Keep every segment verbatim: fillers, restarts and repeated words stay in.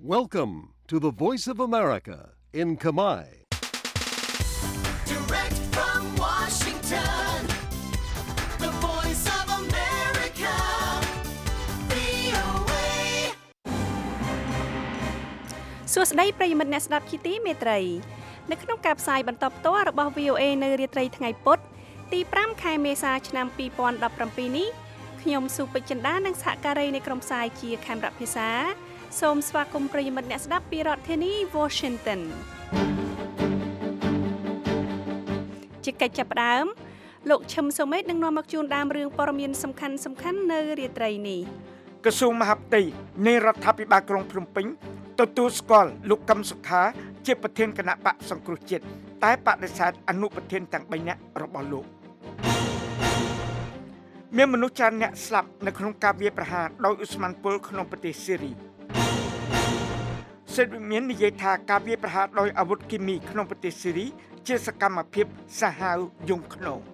Welcome to the Voice of America in Khmer. Direct from Washington, the Voice of America, វី អូ เอសួស្តីប្រិយមិត្តអ្នកស្ដាប់ជាទីមេត្រីនៅក្នុងការផ្សាយបន្តផ្ទាល់របស់ វី អូ เอ នៅរាត្រីថ្ងៃពុធទីប្រាំខែមេសាឆ្នាំពីរពាន់ដប់ប្រាំពីរនេះខ្ញុំសុពេជ្រចិន្តានិងសហការីនៃក្រុមផ្សាយជាខេមរៈភាសាសូមស្វាគមន៍ប្រិយមិត្តអ្នកស្ដាប់ពីរដ្ឋធានី Washington ជាកិច្ចចាប់ផ្ដើមលោកឈឹមសូមេតនឹងនាំមកជូនដើមរឿងព័ត៌មានសំខាន់សំខាន់នៅរាត្រីនេះក្រសួងមហាផ្ទៃនៃរដ្ឋាភិបាលក្រុងភ្នំពេញទទួលស្គាល់លោកកឹមសុខាជាប្រធានគណៈបកសង្គ្រោះជាតិតែបដិសេធអនុប្រធានទាំងបីនាក់របស់លោកមានមនុស្សច្រើនអ្នកស្លាប់នៅក្នុងការវាយប្រហារដោយឧស្ម័នពុលក្នុងប្រទេសស៊ីរីសេតវិមាននិយាយថាការវាយប្រហារដោយអាវុធគីមីក្នុងប្រទេសស៊ីរីជាសកម្មភាពសាហាវយង់ឃ្នង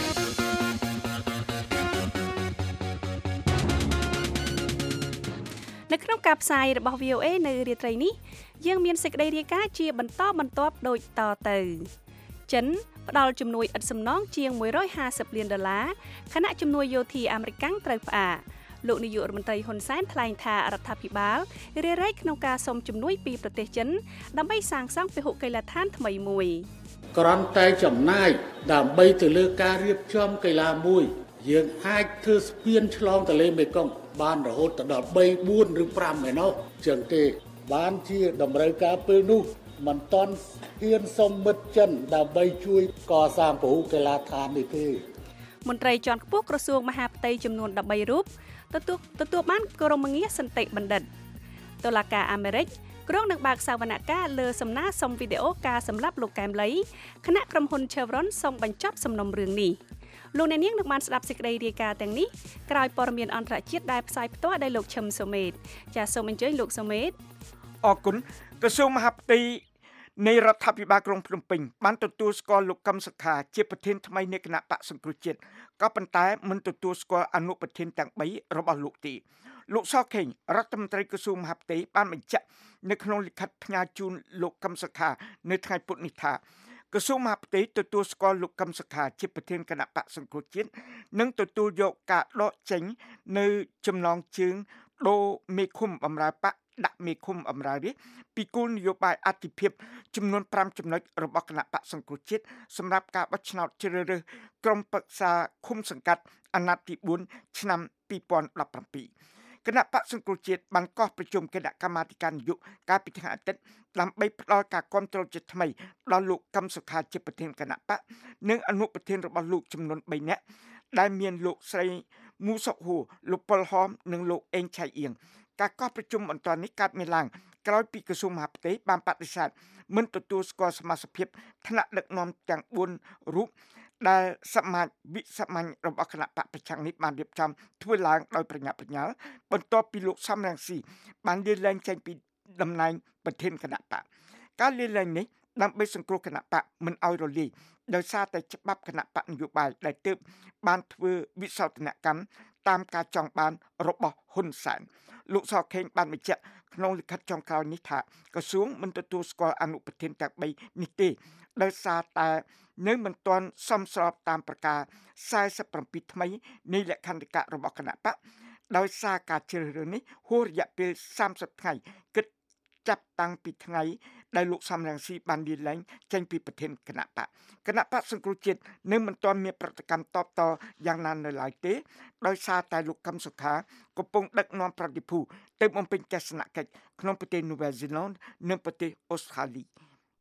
នៅក្នុងការផ្សាយរបស់ វី អូ เอ នៅរាត្រីនេះយើងមានសេចក្តីរាយការណ៍ជាបន្តបន្ទាប់ដូចតទៅចិនផ្ដល់ជំនួយឥតសំណងជាងមួយរយហាសិបលានដុល្លារខណៈជំនួយយោធាអាមេរិកត្រូវផ្អាកលោកនាយករដ្ឋមន្ត្រីហ៊ុនសែនថ្លែងថារដ្ឋាភិបាលរារែកក្នុងការសុំជំនួយពីប្រទេសចិនដើម្បីសាងសង់ពហុកីឡដ្ឋានថ្មីមួយគ្រាន់តែចំណាយដើម្បីទៅលើការរៀបចំកីឡាមួយយើងអាចធ្វើស្ពានឆ្លងទន្លេមេគង្គបានរហូតដល់បី បួនឬប្រាំឯណោះចឹងទេបានជាតម្រូវការពេលនោះមិនតន់ហ៊ានសុំមិត្តចិនដើម្បីជួយកសាងពហុកីឡដ្ឋាននេះទេមន្ត្រីជាន់ខ្ពស់ក្រសួងមហាផ្ទៃចំនួនដប់បីរូបទទួលទទួលបានគោរមងារសន្តិបណ្ឌិតតុលាការអាមេរិកក្រុងនឹងបើកសវនកម្មលើសំណើសុំវីដេអូការសម្លាប់លោកកែមលីគណៈក្រុមហ៊ុន Chevron សូមបញ្ចប់សំណុំរឿងនេះលោកអ្នកនាងនឹងបានស្ដាប់សេចក្តីរាយការណ៍ទាំងនេះក្រោយព័ត៌មានអន្តរជាតិដែលផ្សាយផ្ទាល់ដោយលោកឈឹមសូមេតចាសសូមអញ្ជើញលោកសូមេតអរគុណក្រសួងមហាផ្ទៃនៃរដ្ឋាភិបាលក្រុងភ្នំពេញបានទទួលស្គាល់លោកកឹមសុខាជាប្រធានថ្មីនៃគណៈបកសង្គ្រោះជាតិក៏ប៉ុន្តែមិនទទួលស្គាល់អនុប្រធានទាំងបីរបស់លោកទេលោកសខេងរដ្ឋមន្ត្រីក្រសួងមហាផ្ទៃបានបញ្ជាក់នៅក្នុងលិខិតផ្ញើជូនលោកកឹមសុខានៅថ្ងៃពុធនេះថាក្រសួងមហាផ្ទៃទទួលស្គាល់លោកកឹមសុខាជាប្រធានគណៈបកសង្គ្រោះជាតិនិងទទួលយកការដកចេញនៅចំណងជើងដូរមេឃុំបម្រើបកដាក់មេឃុំបម្រើនេះពីគោលនយោបាយអធិភាពចំនួនប្រាំចំណុចរបស់គណៈបកសង្គ្រោះជាតិសម្រាប់ការបោះឆ្នោតជ្រើសរើសក្រុមប្រឹក្សាឃុំសង្កាត់អាណត្តិទីបួនឆ្នាំពីរពាន់ដប់ប្រាំពីរគណៈបកសង្គ្រោះជាតិបានកោះប្រជុំគណៈកម្មាធិការនយោបាយកាលពីថ្ងៃអាទិត្យដើម្បីផ្ដល់ការគាំទ្រជាថ្មីដល់លោកកឹមសុខាជាប្រធានគណៈបកនិងអនុប្រធានរបស់លោកចំនួនបីនាក់ដែលមានលោកស្រីមូសុកហួរលោកប៉ុលហមនិងលោកអេងឆៃអៀងការកោះប្រជុំបន្តនេះកើតមានឡើងក្រោយពីក្រសួងមហាផ្ទៃបានបដិសេធមិនទទួលស្គាល់សមាជិកថ្នាក់ដឹកនាំទាំងបួនរូបដែលសមាជវិសាមញ្ញរបស់គណៈបកប្រឆាំងនេះបានរៀបចំធ្វើឡើងដោយប្រញាប់ប្រញាល់បន្ទាប់ពីលោកសំរងស៊ីបានលាលែងចេញពីតំណែងប្រធានគណៈបកការលាលែងនេះដើម្បីសង្គ្រោះគណៈបកមិនឲ្យរលាយដោយសារតែច្បាប់គណៈបកនយោបាយដែលទើបបានធ្វើវិសោធនកម្មតាមការចង់បានរបស់ហ៊ុនសែនលោកសខេងបានបញ្ជាក់ក្នុងលិខិតចុងក្រោយនេះថាក្រសួងមិនទទួលស្គាល់អនុប្រធានទាំងបីនេះទេដោយសារតែនៅមិនទាន់សមស្របតាមប្រការសែសិបប្រាំពីរថ្មីនៃលក្ខន្តិកៈរបស់គណៈបកដោយសារការជ្រើសរើសនេះហួសរយៈពេលសាមសិបថ្ងៃគិតចាប់តាំងពីថ្ងៃដែលលោកសំរងស៊ីបានលាលែងចេញពីប្រធានគណៈបកគណៈបកសង្គ្រោះជាតិនៅមិនទាន់មានប្រតិកម្មតបតយ៉ាងណានៅឡើយទេដោយសារតែលោកកឹមសុខាកំពុងដឹកនាំប្រតិភូទៅបំពេញទស្សនកិច្ចក្នុងប្រទេសនូវែលសេឡង់និងប្រទេសអូស្ត្រាលី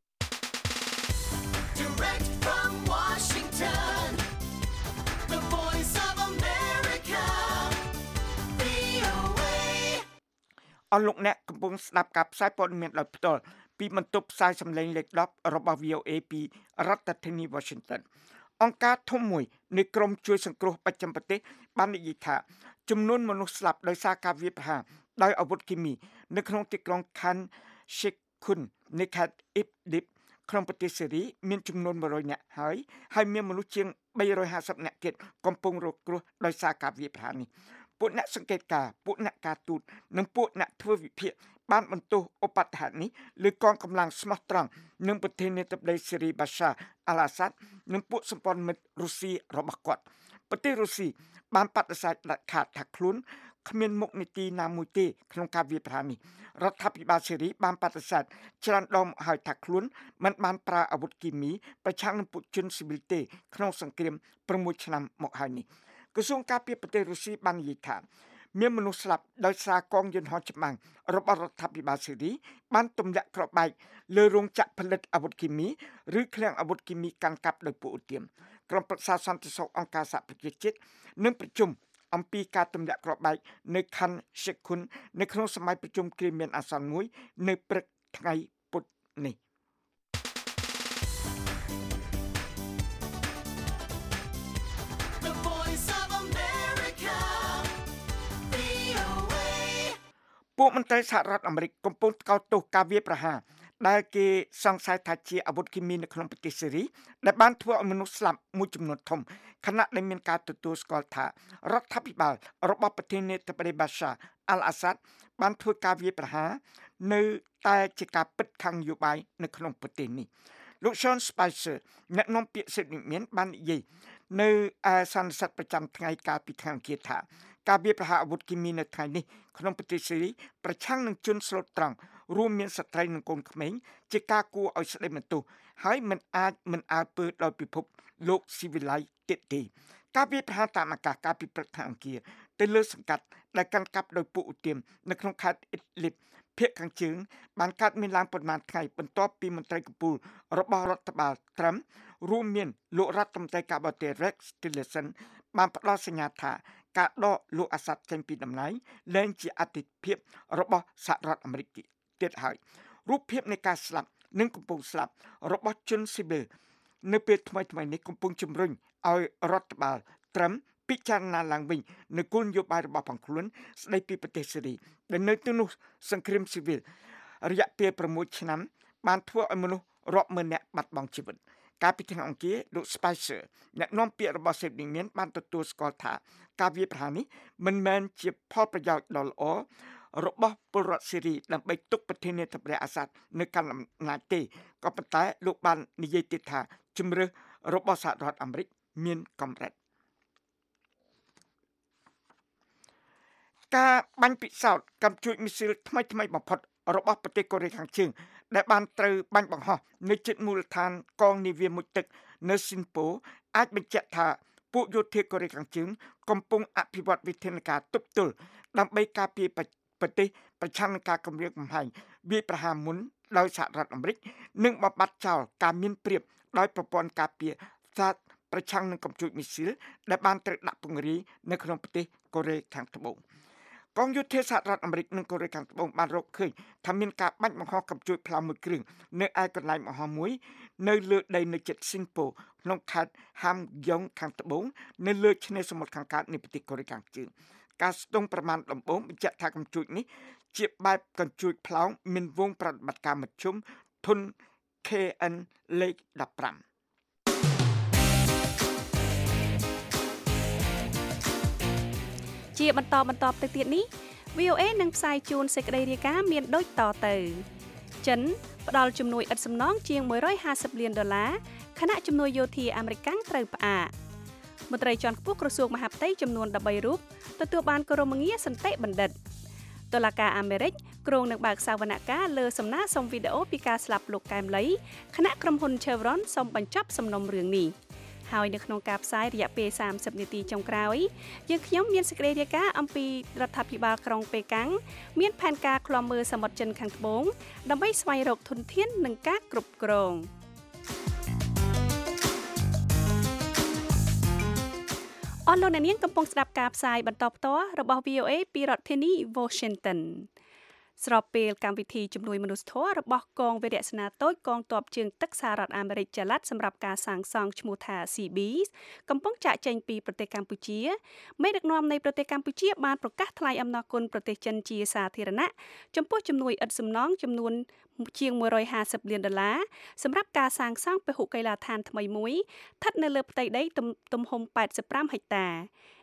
Direct from Washington, the Voice of America, វី អូ เอអស់លោកអ្នកកំពុងស្ដាប់ការផ្សាយព័ត៌មានដោយផ្ទាល់ពីបន្ទប់ផ្សាយសម្លេងលេខដប់របស់ វី អូ เอ ពីរដ្ឋធានី Washington អង្គការធំមួយនៃក្រមជួយសង្គ្រោះបច្ចឹមប្រទេសបាននិយាយថាចំនួនមនុស្សស្លាប់ដោយសារការវាយប្រហារដោយអាវុធគីមីនៅក្នុងទីក្រុង Khan Sheikhoun នៃខេត្ត Idlib ក្នុងប្រទេសសេរីមានចំនួនមួយរយនាក់ហើយហើយមានមនុស្សជាងបីរយហាសិបនាក់ទៀតកំពុងរងគ្រោះដោយសារការវាយប្រហារនេះពួកអ្នកសង្កេតការណ៍ពួកអ្នកការទូតនិងពួកអ្នកធ្វើវិភាគបានបន្ទោសឧបទ្ទហេតុនេះលើកងកម្លាំងស្មោះត្រង់និងប្រធានាធិបតីសេរីបាសាអាល់អាសាដនិងពួកសម្ព័ន្ធមិត្តរុស្ស៊ីរបស់គាត់ប្រទេសរុស្ស៊ីបានបដិសេធដាច់ខាតថាខ្លួនគ្មានមុខនីតិណាមួយទេក្នុងការវាយប្រហារនេះរដ្ឋាភិបាលសេរីបានបដិសេធច្រើនដងហើយថាខ្លួនមិនបានប្រើអាវុធគីមីប្រឆាំងនឹងពួកជនស៊ីវិលទេក្នុងសង្គ្រាម6ឆ្នាំមកហើយនេះក្រសួងការពារប្រទេសរុស្ស៊ីបាននិយាយថាមានមនុស្សស្លាប់ដោយសារកងយន្តហោះច្បាំងរបស់រដ្ឋាភិបាលសេរីបានទម្លាក់គ្រាប់បែកលើរោងចក្រផលិតអាវុធគីមីឬឃ្លាំងអាវុធគីមីកាន់កាប់ដោយពួកឧទាមក្រុមប្រឹក្សាសន្តិសុខអង្គការសហប្រជាជាតិនឹងប្រជុំអំពីការទម្លាក់គ្រាប់បែកនៅខណ្ឌសិកគុននៅក្នុងសម័យប្រជុំគ្រាមានអាសន្នមួយនៅព្រឹកថ្ងៃពុធនេះ The Voice of America, វី អូ เอពួកមន្ត្រីសហរដ្ឋអាមេរិកកំពុងថ្កោលទោសការវាយប្រហារដែលគេសង្ស័យថាជាអាវុធគីមីនៅក្នុងប្រទេសសេរីដែលបានធ្វើឲ្យមនុស្សស្លាប់មួយចំនួនធំខណៈដែលមានការទទួលស្គាល់ថារដ្ឋាភិបាលរបស់ប្រធានាធិបតីបាសាអាល់អាសាដបានធ្វើការវាយប្រហារនៅតែជាការពិតខាងនយោបាយនៅក្នុងប្រទេសនេះលោក Sean Spicer អ្នកនាំពាក្យសិទ្ធិវិមានបាននិយាយនៅឯសន្និសីទប្រចាំថ្ងៃកាលពីថ្ងៃអង្គារថាការវាយប្រហារអាវុធគីមីនៅថ្ងៃនេះក្នុងប្រទេសសេរីប្រឆាំងនឹងជនស្លូតត្រង់រួមមានស្ត្រីនិងកូនក្មេងជាការគួរឲ្យស្ដីបន្ទោសហើយមិនអាចមិនអើពើដោយពិភពលោកស៊ីវិល័យទៀតទេការវាយប្រហារតាមអាកាសកាលពីព្រឹកថ្ងៃអង្គារទៅលើសង្កាត់ដែលកាន់កាប់ដោយពួកឧទាមនៅក្នុងខេត្តអ៊ីដលីបភាគខាងជើងបានកើតមានឡើងប្រមាណថ្ងៃបន្ទាប់ពីមន្ត្រីកំពូលរបស់រដ្ឋបាលត្រាំរួមមានលោករដ្ឋមន្ត្រីការបរទេស Rex Tillerson បានផ្ដល់សញ្ញាថាការដកលោកអាសាដចេញពីតំណែងលែងជាអតិភិបរបស់សហរដ្ឋអាមេរិកទៀតហើយរូបភាពនៃការស្លាប់និងកំពុងស្លាប់របស់ជនស៊ីវិលនៅពេលថ្មីៗនេះកំពុងជំរុញឲ្យរដ្ឋបាលត្រាំពិចារណាឡើងវិញនៅគោលនយោបាយរបស់ផងខ្លួនស្ដីពីប្រទេសសេរីដែលនៅទីនោះសង្គ្រាមស៊ីវិលរយៈពេល6ឆ្នាំបានធ្វើឲ្យមនុស្សរាប់ម៉ឺននាក់បាត់បង់ជីវិតកាលពីថ្ងៃអង្គារលោក Spicer អ្នកនាំពាក្យរបស់សេដ្ឋវិមានបានទទួលស្គាល់ថាការវាយប្រហារនេះមិនមែនជាផលប្រយោជន៍ដ៏ល្អរបស់ពលរដ្ឋសេរីដើម្បីទុកប្រធានាធិបតីអាសាដនៅកាន់អំណាចទេក៏ប៉ុន្តែលោកបាននិយាយទៀតថាជំរឿសរបស់សហរដ្ឋអាមេរិកមានកម្រិតការបាញ់ពិសោធន៍កាំជួយមីស៊ីលថ្មីថ្មីបំផុតរបស់ប្រទេសកូរ៉េខាងជើងដែលបានត្រូវបាញ់បង្ហោះនៅជិតមូលដ្ឋានកងនាវាមុជទឹកនៅស៊ីនប៉ូអាចបញ្ជាក់ថាពួកយោធាកូរ៉េខាងជើងកំពុងអភិវឌ្ឍវិធានការទប់ទល់ដើម្បីការពារប្រទេសប្រឆាំងនឹងការគំរាមកំហែងវាយប្រហារមុនដោយសហរដ្ឋអាមេរិកនិងបំបត្តិចោលការមានព្រៀបដោយប្រព័ន្ធការពារសាទប្រឆាំងនឹងកំជួចមីស៊ីលដែលបានត្រូវដាក់ពង្រាយនៅក្នុងប្រទេសកូរ៉េខាងត្បូងកងយោធាសហរដ្ឋអាមេរិកនិងកូរ៉េខាងត្បូងបានរកឃើញថាមានការបាញ់បង្ហោះកំជួចផ្លោមមួយគ្រឿងនៅឯកន្លែងបង្ហោះមួយនៅលើដីនៅជិតស៊ីនប៉ូក្នុងខេត្តហាំយ៉ុងខាងត្បូងនៅលើឆ្នេរសមុទ្រខាងកើតនៃប្រទេសកូរ៉េខាងជើងការស្ទង់ប្រមាណដំបូងបញ្ជាក់ថាកំជួចនេះជាបែបកំជួចផ្លោមមានវងប្រតិបត្តិការមធ្យមធុន ខេ អិន លេខដប់ប្រាំជាបន្តបន្តទៅទៀតនេះ វី អូ เอ នឹងផ្សាយជូនសេចក្តីរាយការណ៍មានដូចតទៅចិនផ្ដល់ជំនួយឥតសំណងជាងមួយរយហាសិបលានដុល្លារខណៈជំនួយយោធាអាមេរិកត្រូវផ្អាកមន្ត្រីជាន់ខ្ពស់ក្រសួងមហាផ្ទៃចំនួន13រូបទទួលបានគោរមងារសន្តិបណ្ឌិតតុលាការអាមេរិកគ្រោងនឹងបើកសវនកម្មលើសំណើសុំវីដេអូពីការស្លាប់លោកកែមលីខណៈក្រុមហ៊ុន Chevron សូមបញ្ចប់សំណុំរឿងនេះហើយនៅក្នុងការផ្សាយរយៈពេលសាមសិបនាទីចុងក្រោយយើងខ្ញុំមានសេចក្តីរាយការណ៍អំពីរដ្ឋាភិបាលក្រុងប៉េកាំងមានផែនការឃ្លាំមើលសមុទ្រចិនខាងត្បូងដើម្បីស្វែងរកធនធាននិងការគ្រប់គ្រងអស់លោកអ្នកនាងកំពុងស្ដាប់ការផ្សាយបន្តផ្ទាល់របស់ វី អូ เอ ពីរដ្ឋធានី Washington ស្របពេលកម្មវិធីជំនួយមនុស្សធម៌របស់កងវរៈសេនាតូចកងទ័ពជើងទឹកសហរដ្ឋអាមេរិកចល័តសម្រាប់ការសាងសង់ឈ្មោះថា Sea Beast កំពុងចាក់ចែងពីប្រទេសកម្ពុជាមេដឹកនាំនៃប្រទេសកម្ពុជាបានប្រកាសថ្លែងអំណរគុណប្រទេសចិនជាសាធារណៈចំពោះជំនួយឥតសំណងចំនួនជាងមួយរយហាសិបលានដុល្លារសម្រាប់ការសាងសង់ពហុកីឡដ្ឋានថ្មីមួយស្ថិតនៅលើផ្ទៃដីទំហំប៉ែតសិបប្រាំហិកតា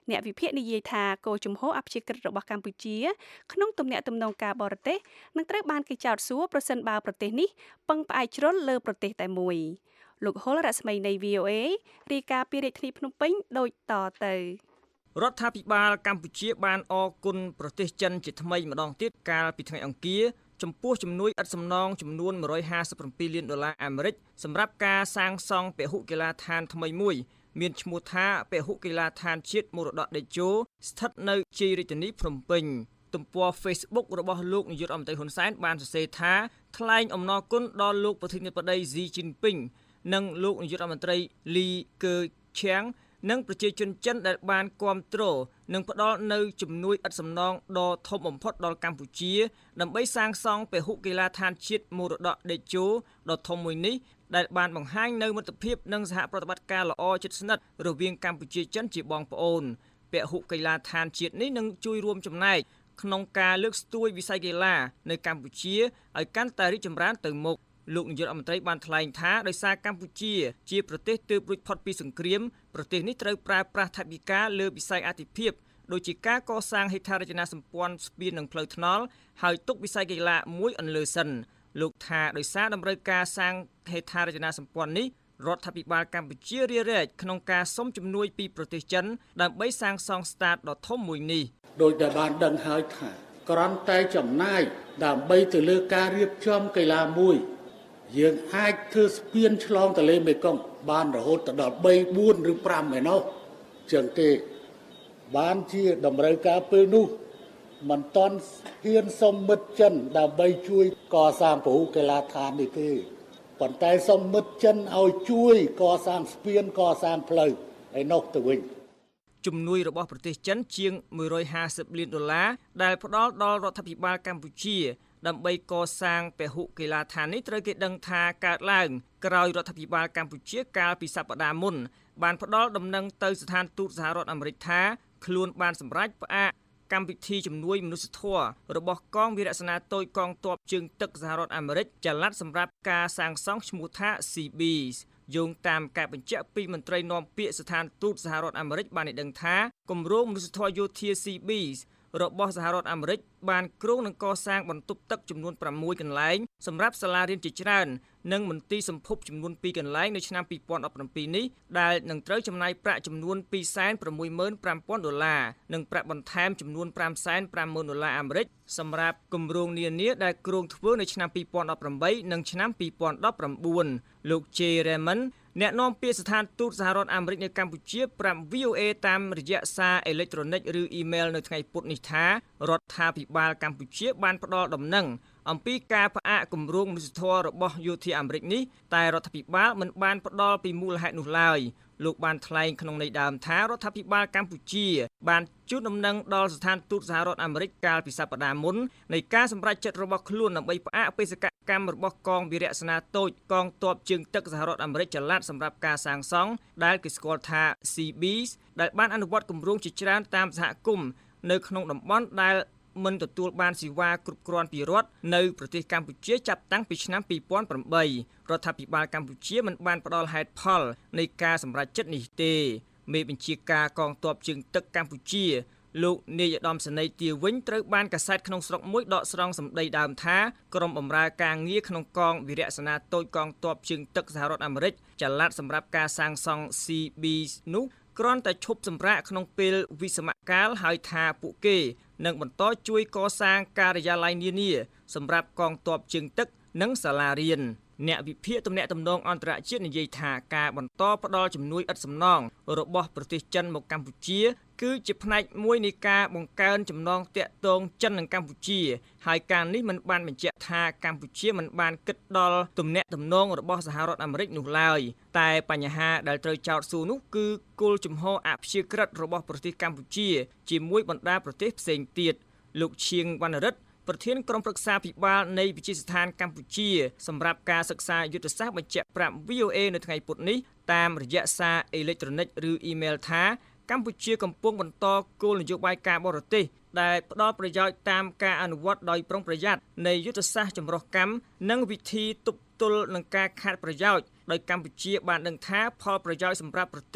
អ្នកវិភាគនិយាយថាគោលជំហរអព្យាក្រឹតរបស់កម្ពុជាក្នុងទំនាក់ទំនងការបរទេសនឹងត្រូវបានគេចោទសួរប្រសិនបើប្រទេសនេះពឹងផ្អែកជ្រុលលើប្រទេសតែមួយលោកហុលរស្មីនៃ V O A រាយការណ៍ពីរាជធានីភ្នំពេញដូចតទៅរដ្ឋាភិបាលកម្ពុជាបានអរគុណប្រទេសចិនជាថ្មីម្ដងទៀតកាលពីថ្ងៃអង្គារចំពោះជំនួយឥតសំណងចំនួនone hundred fifty-sevenលានដុល្លារអាមេរិកសម្រាប់ការសាងសង់ពហុកីឡដ្ឋានថ្មីមួយមានឈ្មោះថាពហុកីឡដ្ឋានជាតិមរតកតេជោស្ថិតនៅជ័យរាជធានីភ្នំពេញទំព័រ Facebook របស់លោកនាយករដ្ឋមន្ត្រីហ៊ុនសែនបានសរសេរថាថ្លែងអំណរគុណដល់លោកប្រធានាធិបតី Xi Jinping និងលោកនាយករដ្ឋមន្ត្រី Li Keqiang និងប្រជាជនចិនដែលបានគាំទ្រនិងផ្ដល់នូវជំនួយឥតសំណងដ៏ធំបំផុតដល់កម្ពុជាដើម្បីសាងសង់ពហុកីឡដ្ឋានជាតិមរតកតេជោដ៏ធំមួយនេះដែលបានបង្ហាញនូវមិត្តភាពនិងសហប្រតិបត្តិការល្អជិតស្និទ្ធរវាងកម្ពុជាចិនជាបងប្អូនពហុកីឡដ្ឋានជាតិនេះនឹងជួយរួមចំណែកក្នុងការលើកស្ទួយវិស័យកីឡានៅកម្ពុជាឲ្យកាន់តែរីកចម្រើនទៅមុខលោកនាយករដ្ឋមន្ត្រីបានថ្លែងថាដោយសារកម្ពុជាជាប្រទេសទើបរួចផុតពីសង្គ្រាមប្រទេសនេះត្រូវប្រើប្រាស់ថវិកាលើវិស័យអាទិភាពដូចជាការកសាងហេដ្ឋារចនាសម្ព័ន្ធស្ពាននិងផ្លូវថ្នល់ហើយទុកវិស័យកីឡាមួយអន្លើសិនលោកថាដោយសារតម្រូវការសាងហេដ្ឋារចនាសម្ព័ន្ធនេះរដ្ឋាភិបាលកម្ពុជារារែកក្នុងការសុំជំនួយពីប្រទេសចិនដើម្បីសាងសង់ស្តាឌដ៏ធំមួយនេះដោយដែលបានដឹងហើយថាគ្រាន់តែចំណាយដើម្បីទៅលើការរៀបចំកីឡាមួយយើងអាចធ្វើស្ពានឆ្លងទន្លេមេគង្គបានរហូតដល់three fourឬfiveឯណោះចឹងទេបានជាតម្រូវការពេលនោះមិនតន់ហ៊ានសុំមិត្តចិនដើម្បីជួយកសាងពហុកីឡដ្ឋាននេះទេប៉ុន្តែសុំមិត្តចិនឲ្យជួយកសាងស្ពានកសាងផ្លូវឯណោះទៅវិញជំនួយរបស់ប្រទេសចិនជាងone hundred fiftyលានដុល្លារដែលផ្ដល់ដល់រដ្ឋាភិបាលកម្ពុជាដើម្បីកសាងពហុកីឡដ្ឋាននេះត្រូវគេដឹងថាកើតឡើងក្រោយរដ្ឋាភិបាលកម្ពុជាកាលពីសប្តាហ៍មុនបានផ្ដល់ដំណឹងទៅស្ថានទូតសហរដ្ឋអាមេរិកថាខ្លួនបានសម្រេចផ្អាកកម្មវិធីជំនួយមនុស្សធម៌របស់កងវីរៈសេនាតូចកងទ័ពជើងទឹកសហរដ្ឋអាមេរិកចល័តសម្រាប់ការសាងសង់ឈ្មោះថា Sea Beach យោងតាមការបញ្ជាក់ពីមន្ត្រីនាំពាក្យស្ថានទូតសហរដ្ឋអាមេរិកបានឲ្យដឹងថាគម្រោងមនុស្សធម៌យោធា Sea Beach របស់សហរដ្ឋអាមេរិកបានគ្រោងនឹងកសាងបន្ទប់ទឹកចំនួនsixកន្លែងសម្រាប់សាលារៀនជាច្រើននិងមន្ទីរសម្ភពចំនួនtwoកន្លែងនៅឆ្នាំtwenty seventeenនេះដែលនឹងត្រូវចំណាយប្រាក់ចំនួនtwo hundred sixty-five thousandដុល្លារនិងប្រាក់បន្ថែមចំនួនfive hundred fifty thousandដុល្លារអាមេរិកសម្រាប់គម្រោងនានាដែលគ្រោងធ្វើនៅឆ្នាំtwenty eighteenនិងឆ្នាំtwenty nineteenលោក Jay Raymond អ្នកនាំពាក្យស្ថានទូតសហរដ្ឋអាមេរិកនៅកម្ពុជាប្រាប់ V O A តាមរយៈសារអេឡិចត្រូនិកឬអ៊ីមែលនៅថ្ងៃពុធនេះថារដ្ឋាភិបាលកម្ពុជាបានផ្ដល់ដំណឹងអំពីការផ្អាកគម្រោងមនុស្សធម៌របស់យោធាអាមេរិកនេះតែរដ្ឋាភិបាលមិនបានផ្ដល់ពីមូលហេតុនោះឡើយលោកបានថ្លែងក្នុងន័យដើមថារដ្ឋាភិបាលកម្ពុជាបានជូនដំណឹងដល់ស្ថានទូតសហរដ្ឋអាមេរិកកាលពីសប្តាហ៍មុននៃការសម្រេចចិត្តរបស់ខ្លួនដើម្បីផ្អាកបេសកកម្មរបស់កងវីរៈសេនាតូចកងទ័ពជើងទឹកសហរដ្ឋអាមេរិកចល័តសម្រាប់ការសាងសង់ដែលគេស្គាល់ថា Sea Beach ដែលបានអនុវត្តគម្រោងជាច្រើនតាមសហគមន៍នៅក្នុងតំបន់ដែលមិនទទួលបានសេវាគ្រប់គ្រាន់ពីរដ្ឋនៅប្រទេសកម្ពុជាចាប់តាំងពីឆ្នាំtwo thousand eightរដ្ឋាភិបាលកម្ពុជាមិនបានផ្ដល់ហេតុផលនៃការសម្រេចចិត្តនេះទេមេបញ្ជាការកងទ័ពជើងទឹកកម្ពុជាលោកនាយឧត្តមសេនីយ៍ទាវិញត្រូវបានកាសែតក្នុងស្រុកមួយដកស្រង់សម្ដីដើមថាក្រុមបម្រើការងារក្នុងកងវីរៈសេនាតូចកងទ័ពជើងទឹកសហរដ្ឋអាមេរិកចល័តសម្រាប់ការសាងសង់ Sea Beach នោះគ្រាន់តែឈប់សម្រាកក្នុងពេលវិសមកាលហើយថាពួកគេនឹងបន្តជួយកសាងការិយាល័យនានាសម្រាប់កងទ័ពជើងទឹកនិងសាលារៀនអ្នកវិភាគទំនាក់ទំនងអន្តរជាតិនិយាយថាការបន្តផ្ដល់ជំនួយឥតសំណងរបស់ប្រទេសចិនមកកម្ពុជាគឺជាផ្នែកមួយនៃការបង្កើនចំណងទាក់ទងចិននិងកម្ពុជាហើយការនេះមិនបានបញ្ជាក់ថាកម្ពុជាមិនបានគិតដល់ទំនាក់ទំនងរបស់សហរដ្ឋអាមេរិកនោះឡើយតែបញ្ហាដែលត្រូវចោទសួរនោះគឺគោលជំហរអព្យាក្រឹតរបស់ប្រទេសកម្ពុជាជាមួយបណ្ដាប្រទេសផ្សេងទៀតលោកឈៀងវណ្ណរិទ្ធប្រធានក្រុមប្រឹក្សាភិបាលនៃវិទ្យាស្ថានកម្ពុជាសម្រាប់ការសិក្សាយុទ្ធសាស្ត្របញ្ជាក់ប្រាប់ V O A នៅថ្ងៃពុធនេះតាមរយៈសារអេឡិចត្រូនិកឬអ៊ីមែលថាកម្ពុជាកំពុងបន្តគោលនយោបាយការបរទេសដែលផ្ដល់ប្រយោជន៍តាមការអនុវត្តដោយប្រុងប្រយ័ត្ននៃយុទ្ធសាស្ត្រចម្រុះកម្មនិងវិធីទប់ទល់នឹងការខាតប្រយោជន៍ដោយកម្ពុជាបានដឹងថាផលប្រយោជន៍សម្រាប់ប្រទេស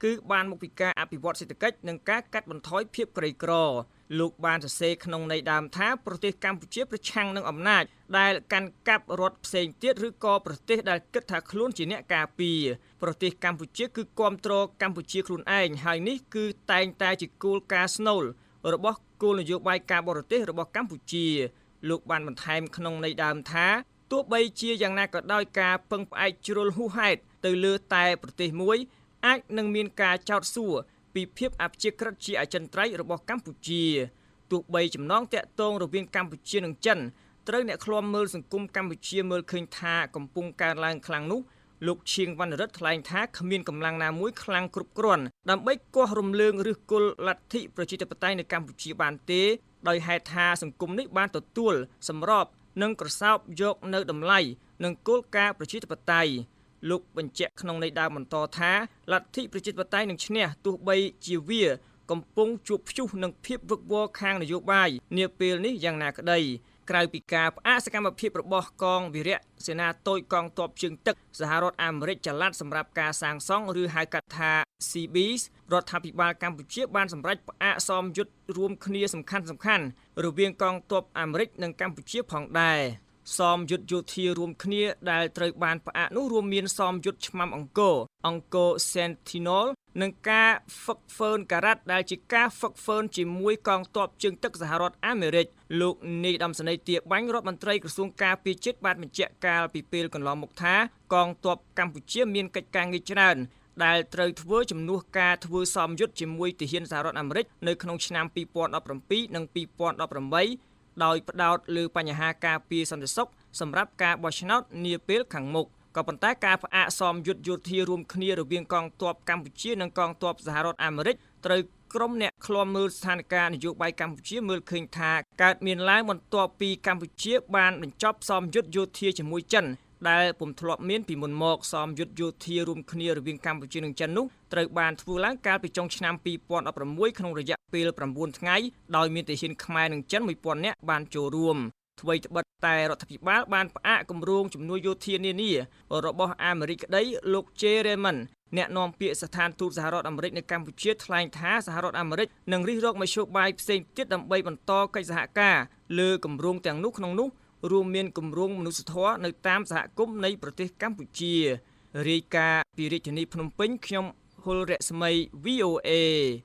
គឺបានមកពីការអភិវឌ្ឍសេដ្ឋកិច្ចនិងការកាត់បន្ថយភាពក្រីក្រលោកបានសរសេរក្នុងន័យដើមថាប្រទេសកម្ពុជាប្រឆាំងនឹងអំណាចដែលកាន់កាប់រដ្ឋផ្សេងទៀតឬក៏ប្រទេសដែលគិតថាខ្លួនជាអ្នកការពារប្រទេសកម្ពុជាគឺគ្រប់គ្រងកម្ពុជាខ្លួនឯងហើយនេះគឺតែងតែជាគោលការណ៍ស្នូលរបស់គោលនយោបាយការបរទេសរបស់កម្ពុជាលោកបានបន្ថែមក្នុងន័យដើមថាទោះបីជាយ៉ាងណាក៏ដោយការពឹងផ្អែកជ្រុលហួសហេតុទៅលើតែប្រទេសមួយអាចនឹងមានការចោទសួរពីភាពអព្យាក្រឹតជាអចិន្ត្រៃយ៍របស់កម្ពុជាទោះបីចំណងតាក់ទងរវាងកម្ពុជានិងចិនត្រូវអ្នកឃ្លាំមើលសង្គមកម្ពុជាមើលឃើញថាកំពុងកើនឡើងខ្លាំងនោះលោកឈៀងវណ្ណរិទ្ធថ្លែងថាគ្មានកម្លាំងណាមួយខ្លាំងគ្រប់គ្រាន់ដើម្បីគាស់រំលើងឬគល់លទ្ធិប្រជាធិបតេយ្យនៅកម្ពុជាបានទេដោយហេតុថាសង្គមនេះបានទទួលសម្របនិងក្រសោបយកនៅតម្លៃនិងគោលការណ៍ប្រជាធិបតេយ្យលោកបញ្ជាក់ក្នុងន័យដើមបន្តថាលទ្ធិប្រជាធិបតេយ្យនឹងឈ្នះទោះបីជាវាកំពុងជួបព្យុះនឹងភាពវឹកវរខាងនយោបាយនាពេលនេះយ៉ាងណាក្តីក្រៅពីការផ្អាកសកម្មភាពរបស់កងវីរៈសេនាតូចកងទ័ពជើងទឹកសហរដ្ឋអាមេរិកចល័តសម្រាប់ការសាងសង់ឬហៅកាត់ថា Sea Beach រដ្ឋាភិបាលកម្ពុជាបានសម្រេចផ្អាកសមយុទ្ធរួមគ្នាសំខាន់សំខាន់រវាងកងទ័ពអាមេរិកនិងកម្ពុជាផងដែរសមយុទ្ធយោធារួមគ្នាដែលត្រូវបានផ្អាកនោះរួមមានសមយុទ្ធឆ្មាំអង្គរអង្គរ Sentinel និងការហ្វឹកហ្វឺនការ៉ាត់ដែលជាការហ្វឹកហ្វឺនជាមួយកងទ័ពជើងទឹកសហរដ្ឋអាមេរិកលោកនាយឧត្តមសេនីយ៍ទាបាញ់រដ្ឋមន្ត្រីក្រសួងការពារជាតិបានបញ្ជាក់កាលពីពេលកន្លងមកថាកងទ័ពកម្ពុជាមានកិច្ចការងារច្រើនដែលត្រូវធ្វើជំនួសការធ្វើសមយុទ្ធជាមួយទាហានសហរដ្ឋអាមេរិកនៅក្នុងឆ្នាំពីរពាន់ដប់ប្រាំពីរនិងពីរពាន់ដប់ប្រាំបីដោយផ្ដោតលើបញ្ហាការពារសន្តិសុខសម្រាប់ការបោះឆ្នោតនាពេលខាងមុខក៏ប៉ុន្តែការផ្អាកសមយុទ្ធយោធារួមគ្នារវាងកងទ័ពកម្ពុជានិងកងទ័ពសហរដ្ឋអាមេរិកត្រូវក្រុមអ្នកឃ្លាំមើលស្ថានភាពនយោបាយកម្ពុជាមើលឃើញថាកើតមានឡើងបន្ទាប់ពីកម្ពុជាបានបញ្ចប់សមយុទ្ធយោធាជាមួយចិនដែលពុំធ្លាប់មានពីមុនមកសមយុទ្ធយោធារួមគ្នារវាងកម្ពុជានិងចិននោះត្រូវបានធ្វើឡើងកាលពីចុងឆ្នាំពីរពាន់ដប់ប្រាំមួយក្នុងរយៈពេលប្រាំបួនថ្ងៃដោយមានទាហានខ្មែរនិងចិនមួយពាន់នាក់បានចូលរួមអ្វីត្បិតតែរដ្ឋាភិបាលបានផ្អាកគម្រោងជំនួយយោធានានារបស់អាមេរិកក្តីលោក Jay Raymond អ្នកនាំពាក្យស្ថានទូតសហរដ្ឋអាមេរិកនៅកម្ពុជាថ្លែងថាសហរដ្ឋអាមេរិកនឹងរិះរកមធ្យោបាយផ្សេងទៀតដើម្បីបន្តកិច្ចសហការលើគម្រោងទាំងនោះក្នុងនោះរួមមានគម្រោងមនុស្សធម៌នៅតាមសហគមន៍នៃប្រទេសកម្ពុជារាយការណ៍ពីរាជធានីភ្នំពេញខ្ញុំហុលរស្មី វី អូ เอ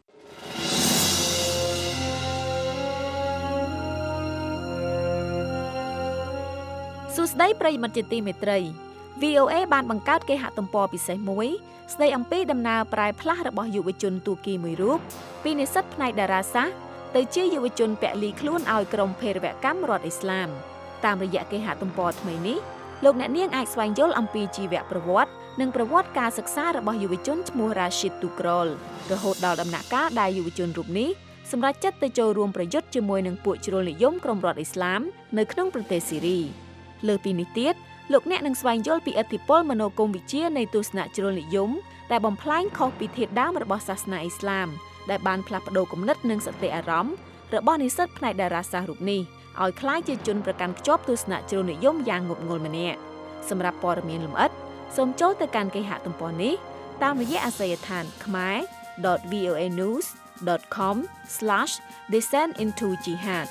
សួស្តីប្រិយមិត្តជាទីមេត្រី វី អូ เอ បានបង្កើតគេហទំព័រពិសេសមួយស្ដីអំពីដំណើរប្រែផ្លាស់របស់យុវជនទូគីមួយរូបពីនិស្សិតផ្នែកតារាសាស្ត្រទៅជាយុវជនពលីខ្លួនឲ្យក្រុមភេរវកម្មរដ្ឋអ៊ីស្លាមតាមរយៈគេហទំព័រថ្មីនេះលោកអ្នកនាងអាចស្វែងយល់អំពីជីវប្រវត្តិនិងប្រវត្តិការសិក្សារបស់យុវជនឈ្មោះ Rashid Tukrol រហូតដល់ដំណាក់កាលដែលយុវជនរូបនេះសម្រេចចិត្តទៅចូលរួមប្រយុទ្ធជាមួយនឹងពួកជ្រុលនិយមក្រុមរដ្ឋអ៊ីស្លាមនៅក្នុងប្រទេសស៊ីរីលើពីនេះទៀតលោកអ្នកនឹងស្វែងយល់ពីឥទ្ធិពលមនោគមវិជ្ជានៃទស្សនៈជ្រុលនិយមដែលបំផ្លាញខុសពីធាតុដើមរបស់សាសនាអ៊ីស្លាមដែលបានផ្លាស់ប្ដូរគំនិតនិងសតិអារម្មណ៍របស់និស្សិតផ្នែកតារាសាស្ត្ររូបនេះឲ្យក្លាយជាជនប្រកាន់ខ្ជាប់ទស្សនៈជ្រុលនិយមយ៉ាងងប់ងល់ម្នាក់សម្រាប់ព័ត៌មានលម្អិតសូមចូលទៅកាន់គេហទំព័រនេះតាមរយៈអាសយដ្ឋាន khmer dot voanews dot com slash descend into jihad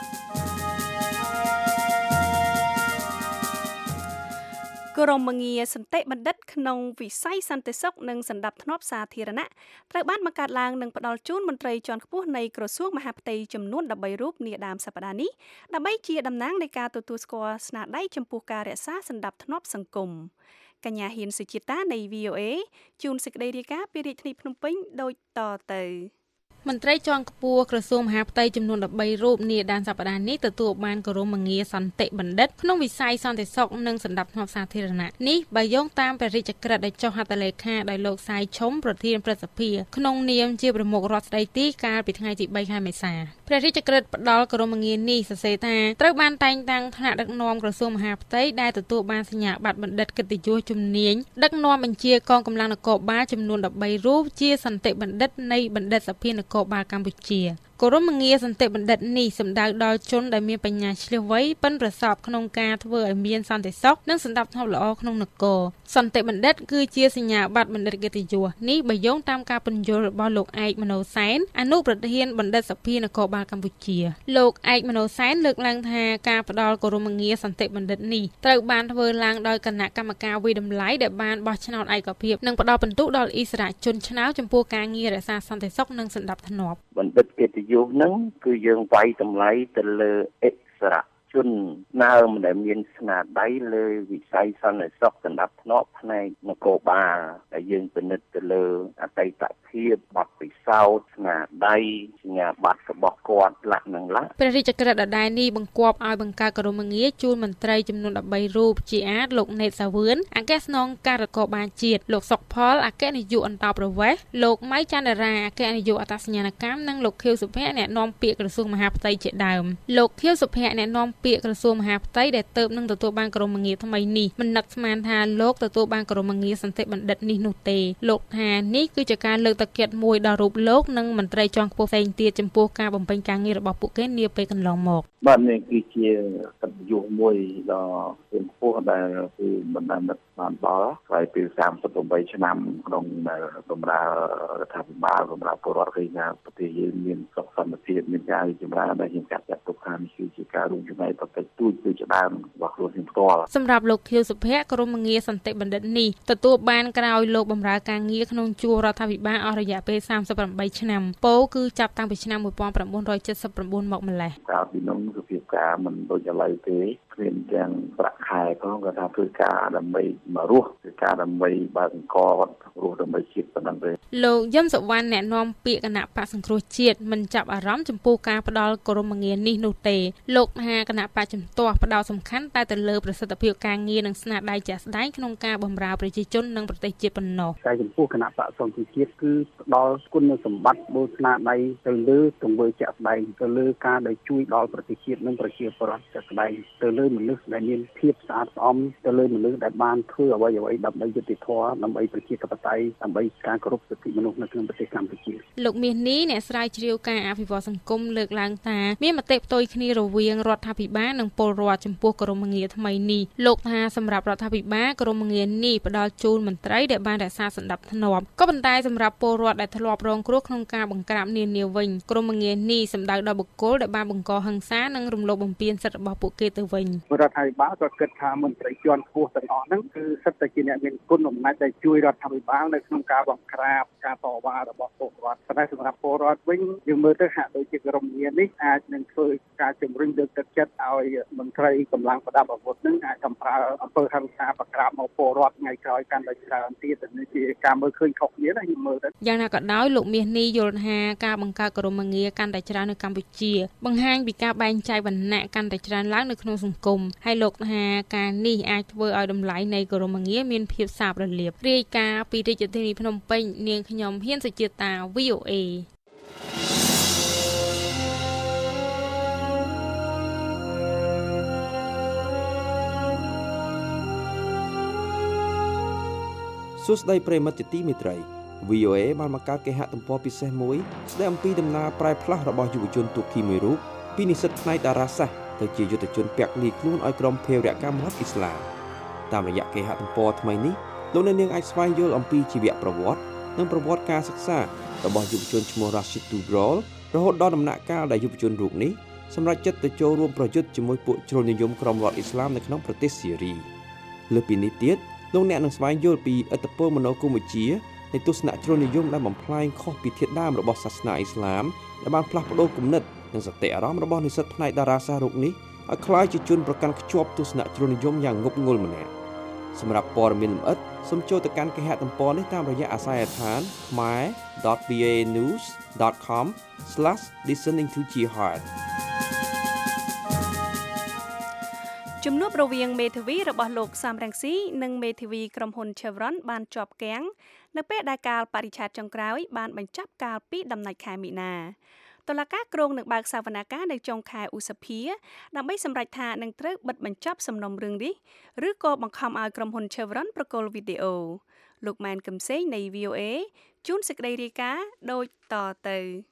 ក្រមងារសន្តិបណ្ឌិតក្នុងវិស័យសន្តិសុខនិងសណ្ដាប់ធ្នាប់សាធារណៈត្រូវបានបង្កើតឡើងនិងផ្ដល់ជូនមន្ត្រីជាន់ខ្ពស់នៃក្រសួងមហាផ្ទៃចំនួនដប់បីរូបនាដើមសប្តាហ៍នេះដើម្បីជាតំណាងនៃការទទួលស្គាល់ស្នាដៃចំពោះការរក្សាសណ្ដាប់ធ្នាប់សង្គមកញ្ញាហ៊ានសុជាតានៃ វី អូ เอ ជូនសេចក្តីរាយការណ៍ពីរាជធានីភ្នំពេញដូចតទៅមន្ត្រីជាន់ខ្ពស់ក្រសួងមហាផ្ទៃចំនួនដប់បីរូបនាដែនសប្តាហ៍នេះទទួលបានគោរមងារសន្តិបណ្ឌិតក្នុងវិស័យសន្តិសុខនិងសណ្ដាប់ធ្នាប់សាធារណៈនេះបើយោងតាមព្រះរាជក្រឹត្យដែលចុះហត្ថលេខាដោយលោកសាយឈុំប្រធានព្រឹទ្ធសភាក្នុងនាមជាប្រមុខរដ្ឋស្ដីទីកាលពីថ្ងៃទីបីខែមេសាព្រះរាជក្រឹត្យផ្ដល់គោរមងារនេះសរសេរថាត្រូវបានតែងតាំងថ្នាក់ដឹកនាំក្រសួងមហាផ្ទៃដែលទទួលបានសញ្ញាបត្របណ្ឌិតកិត្តិយសជំនាញដឹកនាំបញ្ជាកងកម្លាំងនគរបាលចំនួនដប់បីរូបជាសន្តិបណ្ឌិតនៃបណ្ឌិតសភានគរបាលកម្ពុជាគោរមងារសន្តិបណ្ឌិតនេះសម្ដៅដល់ជនដែលមានបញ្ញាឆ្លៀសវៃប៉ិនប្រសប់ក្នុងការធ្វើឲ្យមានសន្តិសុខនិងសណ្ដាប់ធ្នាប់ល្អក្នុងនគរសន្តិបណ្ឌិតគឺជាសញ្ញាបត្របណ្ឌិតកិត្តិយសនេះបើយោងតាមការពន្យល់របស់លោកឯកមនោសែនអនុប្រធានបណ្ឌិតសភានគរបាលកម្ពុជាលោកឯកមនោសែនលើកឡើងថាការផ្ដល់គោរមងារសន្តិបណ្ឌិតនេះត្រូវបានធ្វើឡើងដោយគណៈកម្មការវិតម្លៃដែលបានបោះឆ្នោតឯកភាពនិងផ្ដល់ពិន្ទុដល់អិសរាជជនឆ្នើចំពោះការងាររក្សាសន្តិសុខនិងសណ្ដាប់ធ្នាប់បណ្ឌិតកិត្តិយសហ្នឹងគឺយើងវាយតម្លៃទៅលើអិសរាជជនណើមដែលមានស្នាដៃលើវិស័យសន្តិសុខសណ្ដាប់ធ្នាប់ផ្នែកនគរបាលដែលយើងពិនិត្យទៅលើអតីតភាពបទពិសោធន៍ស្នាដៃសញ្ញាបត្ររបស់គាត់លក្ខនឹងលក្ខព្រះរាជក្រឹត្យដដែលនេះបង្គាប់ឲ្យបង្កើតគោរមងារជូនមន្ត្រីចំនួន13រូបជាអាចលោកណេតសាវឿនអគ្គស្នងការនគរបាលជាតិលោកសុកផលអគ្គនាយកអន្តរប្រវេសន៍លោកម៉ៃចន្ទរាអគ្គនាយកអត្តសញ្ញាណកម្មនិងលោកខៀវសុភ័ក្រអ្នកនាំពាក្យក្រសួងមហាផ្ទៃជាដើមលោកខៀវសុភ័ក្រអ្នកនាំពាក្យក្រសួងមហាផ្ទៃដែលទៅនឹងទទួលបានគោរមងារថ្មីនេះមិននឹកស្មានថាលោកទទួលបានគោរមងារសន្តិបណ្ឌិតនេះនោះទេលោកថានេះគឺជាការលើកទឹកចិត្តមួយដល់រូបលោកនិងមន្ត្រីជាន់ខ្ពស់ផ្សេងទៀតចំពោះការបំពេញការងាររបស់ពួកគេនាពេលកន្លងមកបាទនេះគឺជាកិត្តិយសមួយដ៏ខ្ពស់ដែលគឺបណ្ដាមិត្តបានដល់ក្រោយពីសាមសិបប្រាំបីឆ្នាំក្នុងបម្រើរដ្ឋាភិបាលបម្រើពលរដ្ឋរាជការប្រទេសយើងមានសុខសន្តិភាពមានការរីកចម្រើនដែលយើងចាត់ចាត់ទុកថានេះគឺជាការរួមចំណែកប្រតិទូចទៅជាដើមរបស់ខ្លួនខ្ញុំផ្ទាល់សម្រាប់លោកខៀវសុភ័ក្រក្រុមងារសន្តិបណ្ឌិតនេះទទួលបានក្រោយលោកបម្រើការងារក្នុងជួររដ្ឋាភិបាលអស់រយៈពេលសាមសិបប្រាំបីឆ្នាំពោលគឺចាប់តាំងពីឆ្នាំmột nghìn chín trăm七十九មកម្លេះកាលពីនោះគឺភាពការមិនដូចឥឡូវទេគ្មានទាំងប្រាក់ខែផងគាត់ថាធ្វើការដើម្បីមករស់ធ្វើការដើម្បីបើកអង្គគាត់រស់ដើម្បីជាតិប៉ុណ្ណឹងទេលោកយឹមសុវណ្ណអ្នកនាំពាក្យគណៈបកសង្គ្រោះជាតិមិនចាប់អារម្មណ៍ចំពោះការផ្ដល់គោរមងារនេះនោះទេលោកថាគណៈបកជំទាស់ផ្ដោតសំខាន់តែទៅលើប្រសិទ្ធភាពការងារនិងស្នាដៃជាក់ស្ដែងក្នុងការបម្រើប្រជាជននិងប្រទេសជាតិប៉ុណ្ណោះតែចំពោះគណៈបកសង្គ្រោះជាតិគឺផ្ដល់គុណសម្បត្តិបូស្នាដៃទៅលើទង្វើជាក់ស្ដែងទៅលើការដែលជួយដល់ប្រទេសជាតិនិងប្រជាពលរដ្ឋជាក់ស្ដែងទៅលើមនុស្សដែលមានភាពស្អាតស្អំទៅលើមនុស្សដែលបានធ្វើអ្វីអ្វីដើម្បីយុត្តិធម៌ដើម្បីប្រជាធិបតេយ្យដើម្បីការគោរពសិទ្ធិមនុស្សនៅក្នុងប្រទេសកម្ពុជាលោកមាសនេះអ្នកស្រាវជ្រាវការអភិវឌ្ឍសង្គមលើកឡើងថាមានមតិផ្ទុយគ្នារវាងរដ្ឋាភិបាលនិងពលរដ្ឋចំពោះគោរមងារថ្មីនេះលោកថាសម្រាប់រដ្ឋាភិបាលគោរមងារនេះផ្ដល់ជូនមន្ត្រីដែលបានរក្សាសណ្ដាប់ធ្នាប់ក៏ប៉ុន្តែសម្រាប់ពលរដ្ឋដែលធ្លាប់រងគ្រោះក្នុងការបង្ក្រាបនានាវិញគោរមងារនេះសម្ដៅដល់បុគ្គលដែលបានបង្កហិង្សានិងរំលោភបំពានសិទ្ធិរបស់ពួកគេទៅវិញរដ្ឋាភិបាលក៏គិតថាមន្ត្រីជាន់ខ្ពស់ទាំងអស់ហ្នឹងគឺសិតតែជាអ្នកមានគុណអំណាចដែលជួយរដ្ឋាភិបាលនៅក្នុងការបង្ក្រាបការតវ៉ារបស់ពលរដ្ឋតែសម្រាប់ពលរដ្ឋវិញយើងមើលទៅហាក់ដូចជាក្រុមងារនេះអាចនឹងធ្វើការជំរុញលើកទឹកចិត្តឲ្យមន្ត្រីកម្លាំងប្រដាប់អាវុធហ្នឹងអាចកំប្រើអំពើហិង្សាបង្ក្រាបមកពលរដ្ឋថ្ងៃក្រោយកាន់តែច្រើនទៀតនេះជាការមើលឃើញខុសគ្នាណាខ្ញុំមើលទៅយ៉ាងណាក៏ដោយលោកមាសនេះយល់ថាការបង្កើតគោរមងារកាន់តែច្រើននៅកម្ពុជាបង្ហាញពីការបែងចែកវណ្ណៈកាន់តែច្រើនឡើងនៅក្នុងសង្គមហើយលោកថាការនេះអាចធ្វើឲ្យតម្លៃនៃគោរមងារមានភាពសាបរលាបរាយការណ៍ពីរាជធានីភ្នំពេញនាងខ្ញុំហ៊ានសុជាតា វី អូ អេសួស្តីប្រិយមិត្តជាទីមេត្រី វី អូ អេ បានបង្កើតគេហទំព័រពិសេសមួយស្ដីអំពីដំណើរប្រែផ្លាស់របស់យុវជនទូគីមួយរូបពីនិស្សិតផ្នែកតារាសាស្ត្រទៅជាយុទ្ធជនពាក់លីខ្លួនឲ្យក្រុមភេរវកម្មរដ្ឋអ៊ីស្លាមតាមរយៈគេហទំព័រថ្មីនេះលោកអ្នកនាងអាចស្វែងយល់អំពីជីវប្រវត្តិនិងប្រវត្តិការសិក្សារបស់យុវជនឈ្មោះ Rashid Tugrol រហូតដល់ដំណាក់កាលដែលយុវជនរូបនេះសម្រេចចិត្តទៅចូលរួមប្រយុទ្ធជាមួយពួកជ្រុលនិយមក្រុមរដ្ឋអ៊ីស្លាមនៅក្នុងប្រទេសស៊ីរីលើពីនេះទៀតលោកអ្នកនឹងស្វែងយល់ពីឥទ្ធិពលមនោគមវិជ្ជានៃទស្សនៈជ្រុលនិយមដែលបំផ្លាញខុសពីធាតុដើមរបស់សាសនាអ៊ីស្លាមដែលបានផ្លាស់ប្ដូរគំនិតនិងសតិអារម្មណ៍របស់និស្សិតផ្នែកតារាសាស្ត្ររូបនេះឲ្យក្លាយជាជនប្រកាន់ខ្ជាប់ទស្សនៈជ្រុលនិយមយ៉ាងងប់ងល់ម្នាក់សម្រាប់ព័ត៌មានលម្អិតសូមចូលទៅកាន់គេហទំព័រនេះតាមរយៈអាស័យដ្ឋាន khmer dot b a news dot com slash listening to jihad ជំនួបរវាងមេធាវីរបស់លោកសំរងស៊ីនិងមេធាវីក្រុមហ៊ុន Chevron បានជាប់គាំងនៅពេលដែលកាលបរិច្ឆេទចុងក្រោយបានបញ្ចប់កាលពីដំណាច់ខែមីនាតុលាការក្រុងនឹងបើកសវនកម្មនៅចុងខែឧសភាដើម្បីសម្រេចថានឹងត្រូវបិទបញ្ចប់សំណុំរឿងនេះឬក៏បង្ខំឲ្យក្រុមហ៊ុន Chevron ប្រកល់វីដេអូលោកម៉ែនកឹមសេងនៃ វី អូ អេ ជួនសេចក្តីរាយការណ៍ដូចតទៅ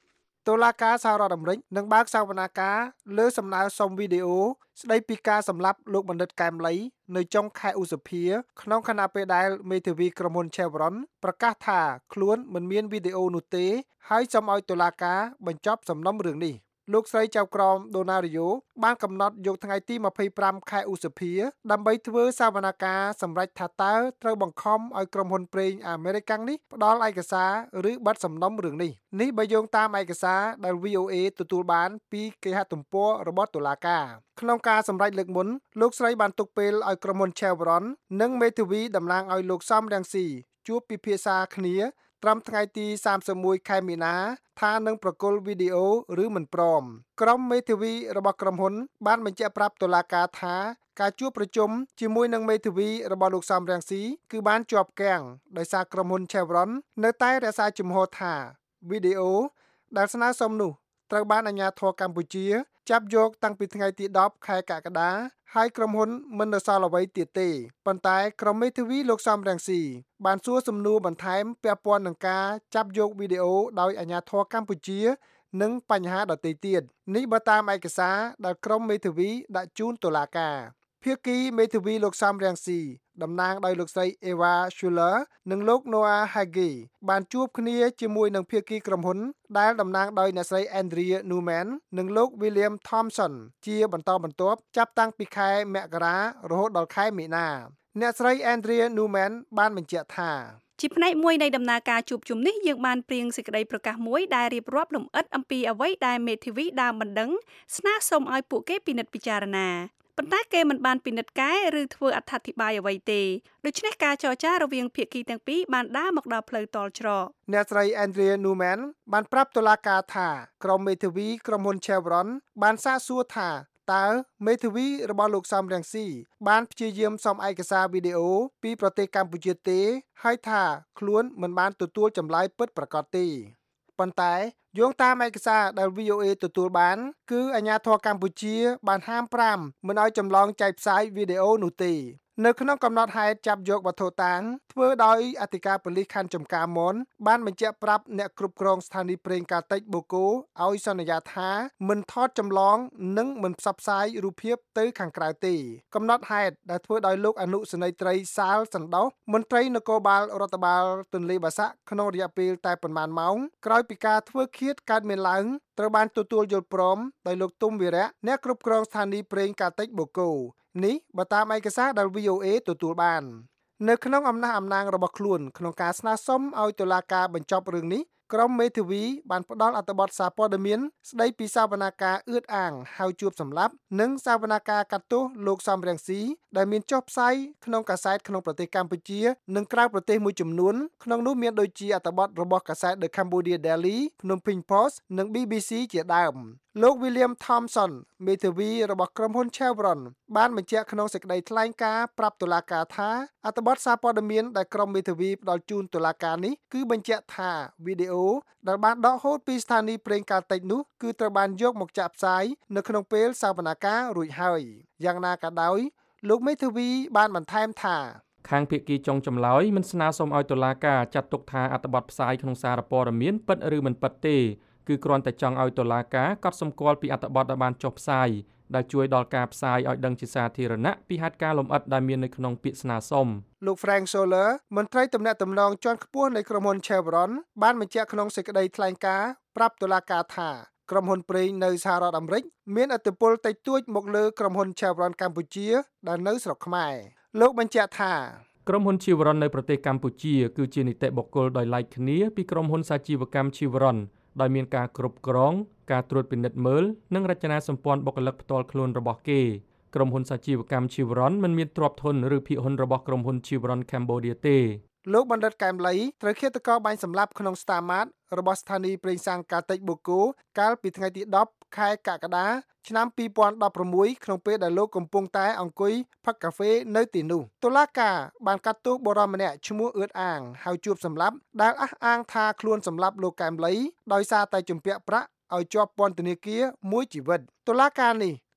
តុលាការសហរដ្ឋអាមេរិកនឹងបើកសវនាការលើសំណើសុំវីដេអូស្ដីពីការសម្លាប់លោកបណ្ឌិតកែមលីនៅចុងខែឧសភាក្នុងខណៈពេលដែលមេធាវីក្រុមហ៊ុន Chevron ប្រកាសថាខ្លួនមិនមានវីដេអូនោះទេហើយសូមឲ្យតុលាការបញ្ចប់សំណុំរឿងនេះលោកស្រីចៅក្រមដូណារីយ៉ូបានកំណត់យកថ្ងៃទីម្ភៃប្រាំខែឧសភាដើម្បីធ្វើសវនាការសម្រេចថាតើត្រូវបង្ខំឲ្យក្រុមហ៊ុនប្រេងអាមេរិកនេះផ្ដល់ឯកសារឬប័ណ្ណសំណុំរឿងនេះនេះបើយោងតាមឯកសារដែល វី អូ เอ ទទួលបានពីគេហទំព័ររបស់តុលាការក្នុងការសម្រេចលើកមុនលោកស្រីបានទុកពេលឲ្យក្រុមហ៊ុន Chevron និងមេធាវីតំណាងឲ្យលោកសំរងស៊ីជួបពិភាក្សាគ្នាត្រឹមថ្ងៃទីសាមសិបមួយខែមីនាថានឹងប្រគល់វីដេអូឬមិនព្រមក្រុមមេធាវីរបស់ក្រុមហ៊ុនបានបញ្ជាក់ប្រាប់តុលាការថាការជួបប្រជុំជាមួយនឹងមេធាវីរបស់លោកសំរងស៊ីគឺបានជាប់គាំងដោយសារក្រុមហ៊ុន Chevron នៅតែរក្សាជំហរថាវីដេអូដែលស្នើសុំនោះត្រូវបានអាជ្ញាធរកម្ពុជាចាប់យកតាំងពីថ្ងៃទីដប់ខែកក្កដាហើយក្រុមហ៊ុនមិននៅសល់អ្វីទៀតទេប៉ុន្តែក្រុមមេធាវីលោកសំរងស៊ីបានសួរសំណួរបន្ថែមពាក់ព័ន្ធនឹងការចាប់យកវីដេអូដោយអាជ្ញាធរកម្ពុជានិងបញ្ហាដទៃទៀតនេះបើតាមឯកសារដែលក្រុមមេធាវីដាក់ជូនតុលាការភាគីមេធាវីលោកសំរងស៊ីតំណាងដោយលោកស្រី Eva Schuler និងលោក Noah Hagee បានជួបគ្នាជាមួយនឹងភាគីក្រុមហ៊ុនដែលតំណាងដោយអ្នកស្រី Andrea Newman និងលោក William Thompson ជាបន្តបន្ទាប់ចាប់តាំងពីខែមករារហូតដល់ខែមីនាអ្នកស្រី Andrea Newman បានបញ្ជាក់ថាជាផ្នែកមួយនៃដំណើរការជួបជុំនេះយើងបានព្រៀងសេចក្តីប្រកាសមួយដែលរៀបរាប់លម្អិតអំពីអ្វីដែលមេធាវីដើមបណ្ដឹងស្នើសុំឲ្យពួកគេពិនិត្យពិចារណាប៉ុន្តែគេមិនបានពិនិត្យកែឬធ្វើអត្ថាធិប្បាយអ្វីទេដូច្នេះការចរចារវាងភាគីទាំងពីរបានដើរមកដល់ផ្លូវតល់ច្រកអ្នកស្រី Andrea Newman បានប្រាប់តុលាការថាក្រុមមេធាវីក្រុមហ៊ុន Chevron បានសាកសួរថាតើមេធាវីរបស់លោកសំរងស៊ីបានព្យាយាមសុំឯកសារវីដេអូពីប្រទេសកម្ពុជាទេហើយថាខ្លួនមិនបានទទួលចម្លើយពិតប្រាកដទេប៉ុន្តែយោងតាមឯកសារដែល វី អូ เอ ទទួលបានគឺអាជ្ញាធរកម្ពុជាបានហាមប្រាមមិនឲ្យចម្លងចែកផ្សាយវីដេអូនោះទេនៅក្នុងកំណត់ហេតុចាប់យកវត្ថុតាងធ្វើដោយអធិការប៉ូលីសខណ្ឌចំការមនបានបញ្ជាក់ប្រាប់អ្នកគ្រប់គ្រងស្ថានីយ៍ប្រេងកាតិចបូកូឲ្យសន្យាថាមិនថតចម្លងនិងមិនផ្សព្វផ្សាយរូបភាពទៅខាងក្រៅទេកំណត់ហេតុដែលធ្វើដោយលោកអនុសេនីយ៍ត្រីសាលសណ្ដោសមន្ត្រីនគរបាលរដ្ឋបាលទន្លេបាសាក់ក្នុងរយៈពេលតែប៉ុន្មានម៉ោងក្រោយពីការធ្វើឃាតកើតមានឡើងត្រូវបានទទួលយល់ព្រមដោយលោកទុំវីរៈអ្នកគ្រប់គ្រងស្ថានីយ៍ប្រេងកាតិចបូកូនេះបើតាមឯកសារដែល វី អូ เอ ទទួលបាននៅក្នុងអំណះអំណាងរបស់ខ្លួនក្នុងការស្នើសុំឲ្យតុលាការបញ្ចប់រឿងនេះក្រុមមេធាវីបានផ្ដល់អត្ថបទសារព័ត៌មានស្ដីពីសវនាការអឿតអាងហៅជួបសម្លាប់និងសវនាការកាត់ទោសលោកសំរងស៊ីដែលមានចុះផ្សាយក្នុងកាសែតក្នុងប្រទេសកម្ពុជានិងក្រៅប្រទេសមួយចំនួនក្នុងនោះមានដូចជាអត្ថបទរបស់កាសែត The Cambodia Daily, Phnom Penh Post និង ប៊ី ប៊ី ស៊ី ជាដើមលោក William Thompson មេធាវីរបស់ក្រុមហ៊ុន Chevron បានបញ្ជាក់ក្នុងសេចក្តីថ្លែងការណ៍ប្រាប់តុលាការថាអត្ថបទសារព័ត៌មានដែលក្រុមមេធាវីផ្ដល់ជូនតុលាការនេះគឺបញ្ជាក់ថាវីដេអូដែលបានដកហូតពីស្ថានីយ៍ប្រេងកាតិចនោះគឺត្រូវបានយកមកចាក់ផ្សាយនៅក្នុងពេលសវនាការរួចហើយយ៉ាងណាក៏ដោយលោកមេធាវីបានបន្ថែមថាខាងភាគីចុងចម្លើយមិនស្នើសុំឲ្យតុលាការចាត់ទុកថាអត្ថបទផ្សាយក្នុងសារព័ត៌មានពិតឬមិនពិតទេគឺគ្រាន់តែចង់ឲ្យតុលាការកត់សម្គាល់ពីអត្ថបទដែលបានចុះផ្សាយដែលជួយដល់ការផ្សាយឲ្យដឹងជាសាធារណៈពីហេតុការណ៍លម្អិតដែលមាននៅក្នុងពាក្យស្នើសុំលោក Frank Soler មន្ត្រីទំនាក់ទំនងជាន់ខ្ពស់នៃក្រុមហ៊ុន Chevron បានបញ្ជាក់ក្នុងសេចក្តីថ្លែងការណ៍ប្រាប់តុលាការថាក្រុមហ៊ុនប្រេងនៅសហរដ្ឋអាមេរិកមានឥទ្ធិពលតិចតួចមកលើក្រុមហ៊ុន Chevron កម្ពុជាដែលនៅស្រុកខ្មែរលោកបញ្ជាក់ថាក្រុមហ៊ុន Chevron នៅប្រទេសកម្ពុជាគឺជានីតិបុគ្គលដោយឡែកគ្នាពីក្រុមហ៊ុនសាជីវកម្ម Chevronដោយមានការគ្រប់គ្រងការត្រួតពិនិត្យមើលនិងរចនាសម្ព័ន្ធបុគ្គលិកផ្ទាល់ខ្លួនរបស់គេក្រុមហ៊ុនសាជីវកម្ម Chevron មិនមានទ្រព្យធនឬភាគហ៊ុនរបស់ក្រុមហ៊ុន Chevron Cambodia ទេលោកបណ្ឌិតកែមលីត្រូវឃាតករបាញ់សម្លាប់ក្នុងស្តាម៉ាតរបស់ស្ថានីយ៍ប្រេងសាំងកាតិចបូកូកាលពីថ្ងៃទីដប់ខែកក្កដាឆ្នាំពីរពាន់ដប់ប្រាំមួយក្នុងពេលដែលលោកកំពុងតែអង្គុយផឹកកាហ្វេនៅទីនោះតុលាការបានកាត់ទោសបុរសម្នាក់ឈ្មោះអឿតអាងហៅជួបសម្លាប់ដែលអះអាងថាខ្លួនសម្លាប់លោកកែមលីដោយសារតែជំពាក់ប្រាក់ឲ្យជាប់ពន្ធនាគារមួយជីវិតតុលាការនេះ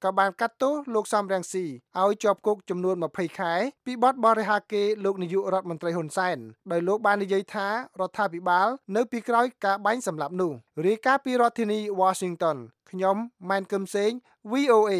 ក៏បានកាត់ទោសលោកសំរងស៊ីឲ្យជាប់គុកចំនួនยี่สิบខែពីបទបរិហាកេរលោកនាយករដ្ឋមន្ត្រីហ៊ុនសែនដោយលោកបាននិយាយថារដ្ឋាភិបាលនៅពីក្រោយការបាញ់សម្លាប់នោះរាយការណ៍ពីរដ្ឋធានី Washington ខ្ញុំម៉ែនកឹមសេង V O A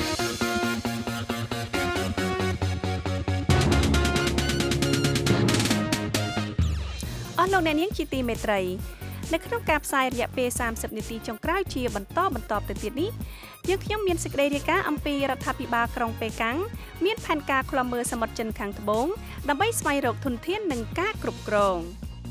អស់លោកអ្នកនាងជាទីមេត្រីនៅក្នុងការផ្សាយរយៈពេលសាមសិបនាទីចុងក្រោយជាបន្តបន្តទៅទៀតនេះយើងខ្ញុំមានសេចក្តីរាយការណ៍អំពីរដ្ឋាភិបាលក្រុងប៉េកាំងមានផែនការឃ្លាំមើលសមុទ្រចិនខាងត្បូងដើម្បីស្វែងរកធនធាននិងការគ្រប់គ្រង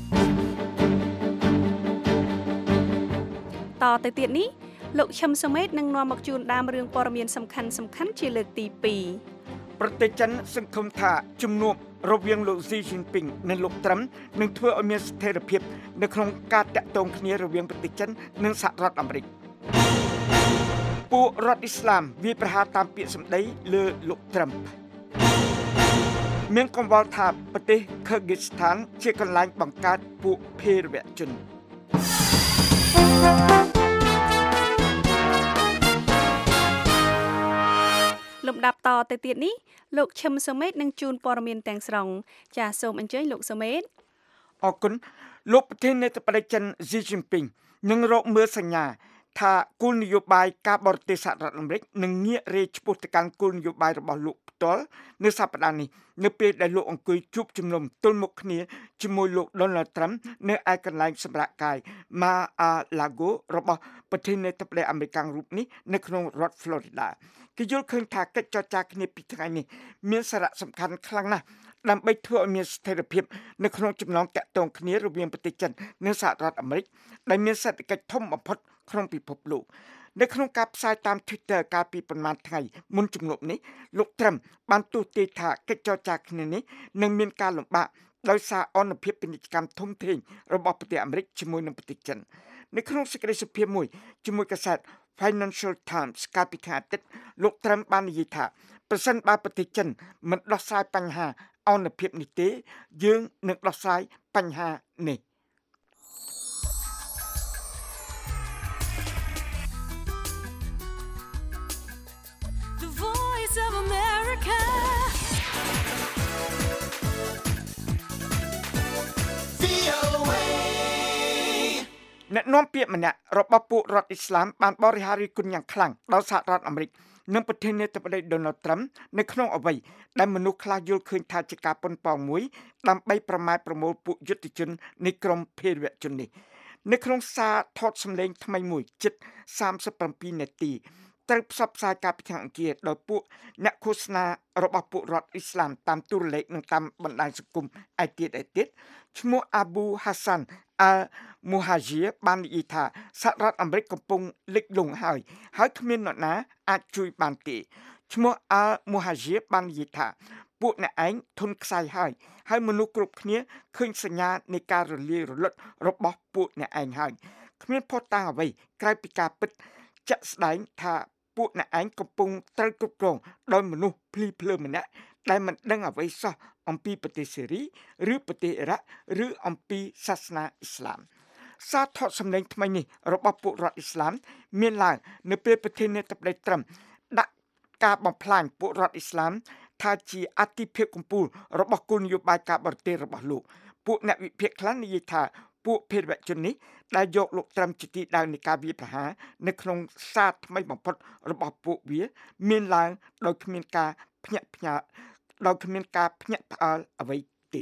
តទៅទៀតនេះលោកឈឹមសុមេតនឹងនាំមកជូនដើមរឿងព័ត៌មានសំខាន់សំខាន់ជាលើកទីពីរប្រទេសចិនសង្ឃឹមថាជំនួបរវាងលោក Xi Jinping និងលោក Trump នឹងធ្វើឲ្យមានស្ថិរភាពនៅក្នុងការតាក់ទងគ្នារវាងប្រទេសចិននិងសហរដ្ឋអាមេរិកពួករដ្ឋអ៊ីស្លាមវាយប្រហារតាមពាក្យសម្ដីលើលោក Trump មានកង្វល់ថាប្រទេស Kyrgyzstan ជាកន្លែងបង្កើតពួកភេរវជនលំដាប់តទៅទៀតនេះលោកឈឹមសុមេតនឹងជូនព័ត៌មានទាំងស្រុងចាសសូមអញ្ជើញលោកសុមេតអរគុណលោកប្រធានាធិបតីចិន Xi Jinping នឹងរកមើលសញ្ញាថាគោលនយោបាយការបរទេសសហរដ្ឋអាមេរិកនឹងងាករេឆ្ពោះទៅកាន់គោលនយោបាយរបស់លោកផ្ទាល់នៅសប្តាហ៍នេះនៅពេលដែលលោកអង្គុយជួបជុំនុំទល់មុខគ្នាជាមួយលោក Donald Trump នៅឯកន្លែងសម្រាកកាយ Mar-a-Lago របស់ប្រធានាធិបតីអាមេរិករូបនេះនៅក្នុងរដ្ឋ Florida គេយល់ឃើញថាកិច្ចចរចាគ្នាពីថ្ងៃនេះមានសារៈសំខាន់ខ្លាំងណាស់ដើម្បីធ្វើឲ្យមានស្ថិរភាពនៅក្នុងចំណងតាក់ទងគ្នារវាងប្រទេសចិននិងសហរដ្ឋអាមេរិកដែលមានសេដ្ឋកិច្ចធំបំផុតក្នុងពិភពលោកនៅក្នុងការផ្សាយតាម Twitter កាលពីប្រមាណថ្ងៃមុនជំនួបនេះលោក Trump បានទស្សន៍ទាយថាកិច្ចចរចាគ្នានេះនឹងមានការលំបាកដោយសារអនុភាពពាណិជ្ជកម្មធំធេងរបស់ប្រទេសអាមេរិកជាមួយនឹងប្រទេសចិននៅក្នុងសេចក្តីសម្ភាសន៍មួយជាមួយកាសែត Financial Times កាលពីថ្ងៃអាទិត្យលោក Trump បាននិយាយថាប្រសិនបើប្រទេសចិនមិនដោះស្រាយបញ្ហាអនុភាពនេះទេយើងនឹងដោះស្រាយបញ្ហានេះ The Voice of America V O A អ្នកនាំពាក្យម្នាក់របស់ពួករដ្ឋអ៊ីស្លាមបានបរិហារីគុណយ៉ាងខ្លាំងដល់សហរដ្ឋអាមេរិកនិងប្រធានាធិបតី Donald Trump នៅក្នុងអ្វីដែលមនុស្សខ្លះយល់ឃើញថាជាការប៉ុនប៉ងមួយដើម្បីប្រម៉ែប្រមូលពួកយុទ្ធជននៃក្រុមភេរវជននេះនៅក្នុងសារថតសម្លេងថ្មីមួយជិតសាមសិបប្រាំពីរនាទីត្រូវផ្សព្វផ្សាយការពីថ្ងៃអង្គារដោយពួកអ្នកឃោសនារបស់ពួករដ្ឋអ៊ីស្លាមតាមទូរលេខនិងតាមបណ្ដាញសង្គមឯទៀតឯទៀតឈ្មោះ Abu Hassan al-Muhajir បាននិយាយថាសហរដ្ឋអាមេរិកកំពុងលិចលង់ហើយហើយគ្មាននរណាអាចជួយបានទេឈ្មោះ Al-Muhajir បាននិយាយថាពួកអ្នកឯងធន់ខ្សោយហើយហើយមនុស្សគ្រប់គ្នាឃើញសញ្ញានៃការរលាយរលត់របស់ពួកអ្នកឯងហើយគ្មានភស្តុតាងអ្វីក្រៅពីការពិតជាក់ស្ដែងថាពួកអ្នកឯងកំពុងត្រូវគ្រប់គ្រងដោយមនុស្សភ្លីភ្លើម្នាក់ដែលមិនដឹងអ្វីសោះអំពីប្រទេសសេរីឬប្រទេសអ៊ីរ៉ាក់ឬអំពីសាសនាអ៊ីស្លាមសារថតសម្លេងថ្មីនេះរបស់ពួករដ្ឋអ៊ីស្លាមមានឡើងនៅពេលប្រធានាធិបតីត្រុំដាក់ការបំផ្លាញពួករដ្ឋអ៊ីស្លាមថាជាអតិភិបកំពូលរបស់គោលនយោបាយការបរទេសរបស់លោកពួកអ្នកវិភាគខ្លះនិយាយថាពួកភេរវជននេះដែលយកលោកត្រុំជាទីដៅនៃការវាយប្រហារនៅក្នុងសារថ្មីបំផុតរបស់ពួកវាមានឡើងដោយគ្មានការភ្ញាក់ផ្ញើដោយគ្មានការភ្ញាក់ផ្អើលអ្វីទេ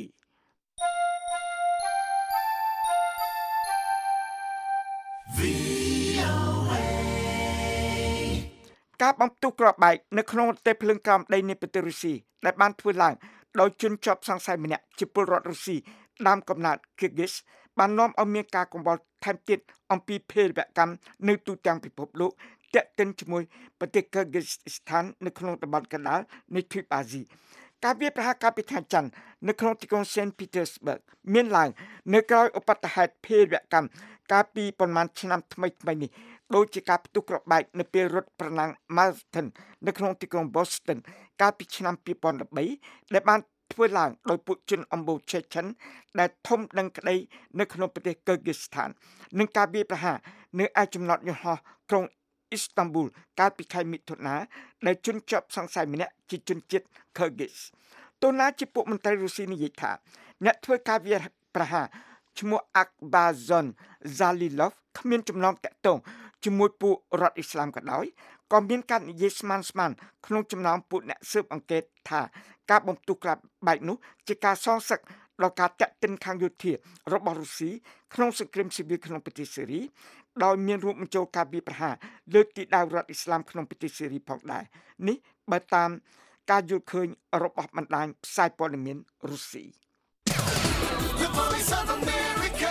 ការបំផ្ទុះគ្រាប់បែកនៅក្នុងប្រទេសភ្លើងក្រោមដីនៃប្រទេសរុស្ស៊ីដែលបានធ្វើឡើងដោយជនជាប់សង្ស័យម្នាក់ជាពលរដ្ឋរុស្ស៊ីដើមកំណើត Kyrgyz បាននាំឲ្យមានការកង្វល់ថែមទៀតអំពីភេរវកម្មនៅទូទាំងពិភពលោកទាក់ទិនជាមួយប្រទេស Kyrgyzstan នៅក្នុងតំបន់កណ្ដាលនៃទ្វីបអាស៊ីការវាយប្រហារកាលពីថ្ងៃច័ន្ទនៅក្នុងទីក្រុង Saint Petersburg មានឡើងនៅក្រោយឧបទ្ទហេតុភេរវកម្មកាលពីប្រមាណឆ្នាំថ្មីៗនេះដោយជាការផ្ទុះគ្រាប់បែកនៅពេលរត់ប្រណាំង Marathon នៅក្នុងទីក្រុង Boston កាលពីឆ្នាំពីរពាន់បីដែលបានធ្វើឡើងដោយពួកជនអំបូរជេឆិនដែលធំដឹងក្តីនៅក្នុងប្រទេស Kyrgyzstan និងការវាយប្រហារនៅឯចំណតយន្តហោះក្រុងអ៊ីស្តង់ប៊ូលកាលពីខែមិថុនាដែលជនជាប់សង្ស័យម្នាក់ជាជនជាតិ Kyrgyz តូណាជាពួកមន្ត្រីរុស្ស៊ីនិយាយថាអ្នកធ្វើការវាយប្រហារឈ្មោះ Akbarzon Zalilov គ្មានចំណងតាក់ទងជាមួយពួករដ្ឋអ៊ីស្លាមក៏ដោយក៏មានការនិយាយស្មានស្មានក្នុងចំណោមពួកអ្នកស៊ើបអង្កេតថាការបំផ្ទុះក្លាបែកនោះជាការសងសឹកដល់ការតាក់ទិនខាងយោធារបស់រុស្ស៊ីក្នុងសង្គ្រាមស៊ីវិលក្នុងប្រទេសសេរីដោយមានរួមបញ្ចូលការវាយប្រហារលើគីដៅរដ្ឋអ៊ីស្លាមក្នុងប្រទេសសេរីផងដែរនេះបើតាមការយល់ឃើញរបស់បណ្ដាញផ្សាយព័ត៌មានរុស្ស៊ី The Voice of America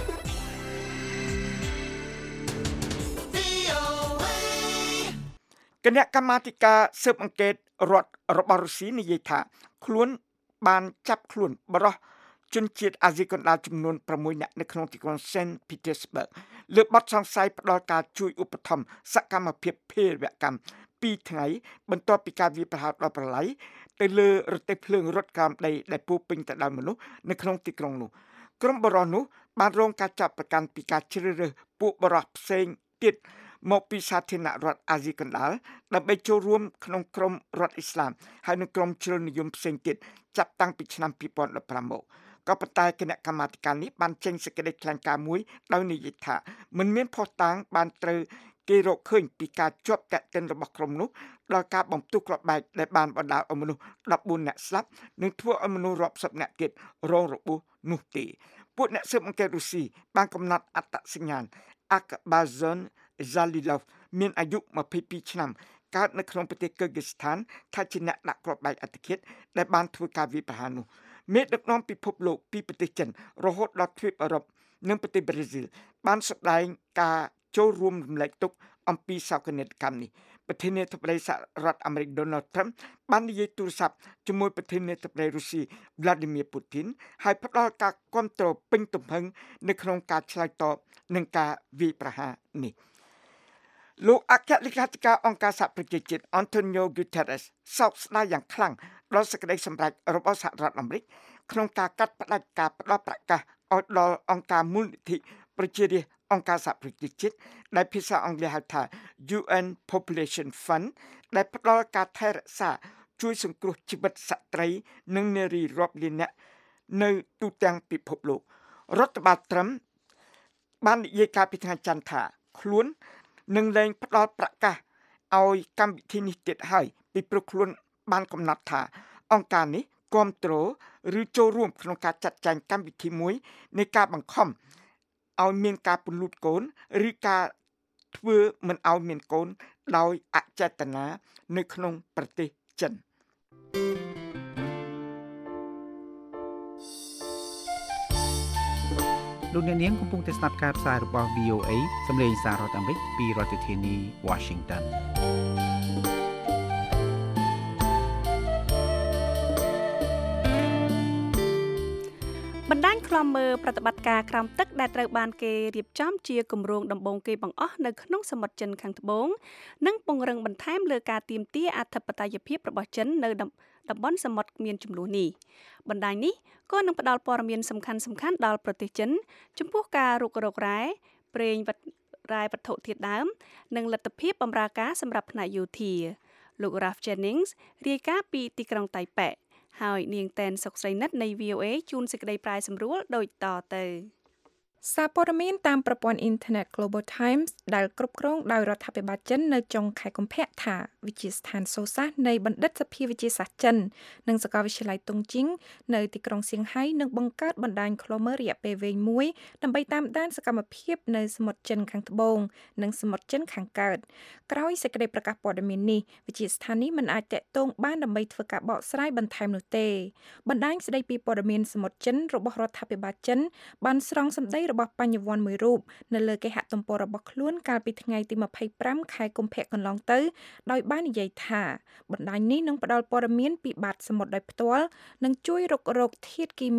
គណៈកម្មាធិការស៊ើបអង្កេតរដ្ឋរបស់រុស្ស៊ីនិយាយថាខ្លួនបានចាប់ខ្លួនបរិសុទ្ធជនជាតិអាស៊ីកណ្ដាលចំនួនប្រាំមួយនាក់នៅក្នុងទីក្រុង Saint Petersburg លើបទសង្ស័យផ្ដាល់ការជួយឧបត្ថម្ភសកម្មភាពភេរវកម្មពីរថ្ងៃបន្ទាប់ពីការវាយប្រហារដល់ប្រឡាយទៅលើរទេះភ្លើងរត់ក្រោមដីដែលពោពេញទៅដោយមនុស្សនៅក្នុងទីក្រុងនោះក្រុមបរិសុទ្ធនោះបានរងការចាប់ប្រកាន់ពីការជ្រើសរើសពួកបរិសុទ្ធផ្សេងទៀតមកពីសាធារណរដ្ឋអាស៊ីកណ្ដាលដើម្បីចូលរួមក្នុងក្រុមរដ្ឋអ៊ីស្លាមហើយនឹងក្រុមជ្រុលនិយមផ្សេងទៀតចាប់តាំងពីឆ្នាំពីរពាន់ដប់ប្រាំមកក៏ប៉ុន្តែគណៈកម្មាធិការនេះបានចេញសេចក្តីថ្លែងការណ៍មួយដោយនិយាយថាមិនមានភស្តុតាងបានត្រូវគេរកឃើញពីការជាប់តាក់ទិនរបស់ក្រុមនោះដល់ការបំផ្ទុះក្របបែកដែលបានបណ្ដាលឲ្យមនុស្សដប់បួននាក់ស្លាប់និងធ្វើឲ្យមនុស្សរាប់សិបនាក់ទៀតរងរបួសនោះទេពួកអ្នកស៊ើបអង្កេតរុស្ស៊ីបានកំណត់អត្តសញ្ញាណ Akbarzon Zalilov មានអាយុម្ភៃពីរឆ្នាំកើតនៅក្នុងប្រទេសគឺហ្គីស្ថានថាជាអ្នកដាក់គ្រាប់បែកអត្តឃាតដែលបានធ្វើការវាយប្រហារនោះមេដឹកនាំពិភពលោកពីប្រទេសចិនរហូតដល់ទ្វីបអឺរ៉ុបនិងប្រទេសប្រេស៊ីលបានសម្ដែងការចូលរួមរំលែកទុក្ខអំពីសោកនាដកម្មនេះប្រធានាធិបតីសហរដ្ឋអាមេរិក Donald Trump បាននិយាយទូរស័ព្ទជាមួយប្រធានាធិបតីរុស្ស៊ី Vladimir Putin ហើយផ្ដល់ការគាំទ្រពេញទំហឹងនៅក្នុងការឆ្លើយតបនឹងការវាយប្រហារនេះលោកអគ្គលេខាធិការអង្គការសហប្រជាជាតិ Antonio Guterres សោកស្ដាយយ៉ាងខ្លាំងដល់សេចក្តីសម្រេចរបស់សហរដ្ឋអាមេរិកក្នុងការកាត់ផ្ដាច់ការផ្ដល់ប្រកាសឲ្យដល់អង្គការមូលនិធិប្រជារាស្ត្រអង្គការសហប្រជាជាតិដែលភាសាអង់គ្លេសហៅថា U N Population Fund ដែលផ្ដល់ការថែរក្សាជួយសង្គ្រោះជីវិតស្ត្រីនិងនារីរាប់លាននាក់នៅទូទាំងពិភពលោករដ្ឋបាលត្រឹមបាននិយាយកាលពីថ្ងៃច័ន្ទថាខ្លួននឹងលែងផ្ដល់ប្រកាសឲ្យកម្មវិធីនេះទៀតហើយពីព្រោះខ្លួនបានកំណត់ថាអង្គការនេះគាំទ្រឬចូលរួមក្នុងការចាត់ចែងកម្មវិធីមួយនៃការបង្ខំឲ្យមានការពន្លូតកូនឬការធ្វើមិនឲ្យមានកូនដោយអចេតនានៅក្នុងប្រទេសចិនលោកអ្នកនាងកំពុងតែស្ដាប់ការផ្សាយរបស់ វី អូ អេ សម្លេងសាររដ្ឋអាមេរិកពីរដ្ឋធានី Washington បណ្ដាញឃ្លាំមើលប្រតិបត្តិការក្រោមទឹកដែលត្រូវបានគេរៀបចំជាគម្រោងដំបូងគេបង្អស់នៅក្នុងសមុទ្រចិនខាងត្បូងនិងពង្រឹងបន្ថែមលើការទាមទារអធិបតេយ្យភាពរបស់ចិននៅតំបន់សមុទ្រមានជម្លោះនេះបណ្ដាញនេះក៏នឹងផ្ដល់ព័ត៌មានសំខាន់ៗដល់ប្រទេសចិនចំពោះការរុករករ៉ែប្រេងរ៉ែវត្ថុធាតុដើមនិងលទ្ធភាពបម្រើការសម្រាប់ផ្នែកយោធាលោក Ralph Jennings រាយការណ៍ពីទីក្រុងតៃប៉េហើយនាងតែនសុកស្រីនិតនៃ វី អូ អេ ជូនសេចក្តីប្រាយសម្រួលដូចតទៅសារព័ត៌មានតាមប្រព័ន្ធអ៊ីនធឺណិត Global Times ដែលគ្រប់គ្រងដោយរដ្ឋាភិបាលចិននៅចុងខែកុម្ភៈថាវិទ្យាស្ថានសូសាសនៃបណ្ឌិតសភាវិទ្យាសាស្ត្រចិននិងសាកលវិទ្យាល័យតុងជីងនៅទីក្រុងសៀងហៃនឹងបង្កើតបណ្ដាញឃ្លាំមើលរយៈពេលវែងមួយដើម្បីតាមដានសកម្មភាពនៅសមុទ្រចិនខាងត្បូងនិងសមុទ្រចិនខាងកើតក្រោយសេចក្តីប្រកាសព័ត៌មាននេះវិទ្យាស្ថាននេះមិនអាចតាក់ទងបានដើម្បីធ្វើការបកស្រាយបន្ថែមនោះទេបណ្ដាញស្ដីពីព័ត៌មានសមុទ្រចិនរបស់រដ្ឋាភិបាលចិនបានស្រង់សម្ដីរបស់បញ្ញវន្តមួយរូបនៅលើគេហទំព័ររបស់ខ្លួនកាលពីថ្ងៃទីម្ភៃប្រាំខែកុម្ភៈកន្លងទៅដោយបាននិយាយថាបណ្ដាញនេះនឹងផ្ដល់ព័ត៌មានពីបាតសមុទ្រដោយផ្ទាល់និងជួយរករកធាតុគីមី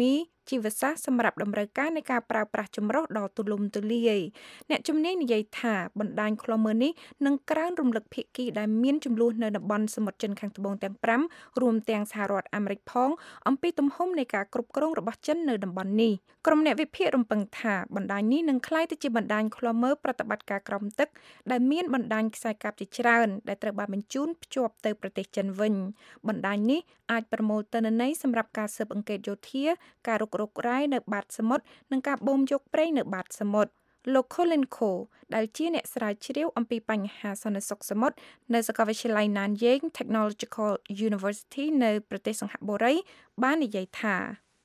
ជីវសាស្ត្រសម្រាប់តម្រូវការនៃការប្រើប្រាស់ចម្រុះដ៏ទូលំទូលាយអ្នកជំនាញនិយាយថាបណ្ដាញឃ្លាំមើលនេះនឹងក្រើនរំលឹកភាគីដែលមានចំនួននៅតំបន់សមុទ្រចិនខាងត្បូងទាំងប្រាំរួមទាំងសហរដ្ឋអាមេរិកផងអំពីទំហំនៃការគ្រប់គ្រងរបស់ចិននៅតំបន់នេះក្រុមអ្នកវិភាគរំពឹងថាបណ្ដាញនេះនឹងក្លាយទៅជាបណ្ដាញឃ្លាំមើលប្រតិបត្តិការក្រោមទឹកដែលមានបណ្ដាញខ្សែកាបជាច្រើនដែលត្រូវបានបញ្ជូនភ្ជាប់ទៅប្រទេសចិនវិញបណ្ដាញនេះអាចប្រមូលទិន្នន័យសម្រាប់ការស៊ើបអង្កេតយោធាការរុករករ៉ែនៅបាតសមុទ្រនិងការបូមយកប្រេងនៅបាតសមុទ្រលោក Kolenko ដែលជាអ្នកស្រាវជ្រាវអំពីបញ្ហាសន្តិសុខសមុទ្រនៅសាកលវិទ្យាល័យ Nanyang Technological University នៅប្រទេសសិង្ហបុរីបាននិយាយថា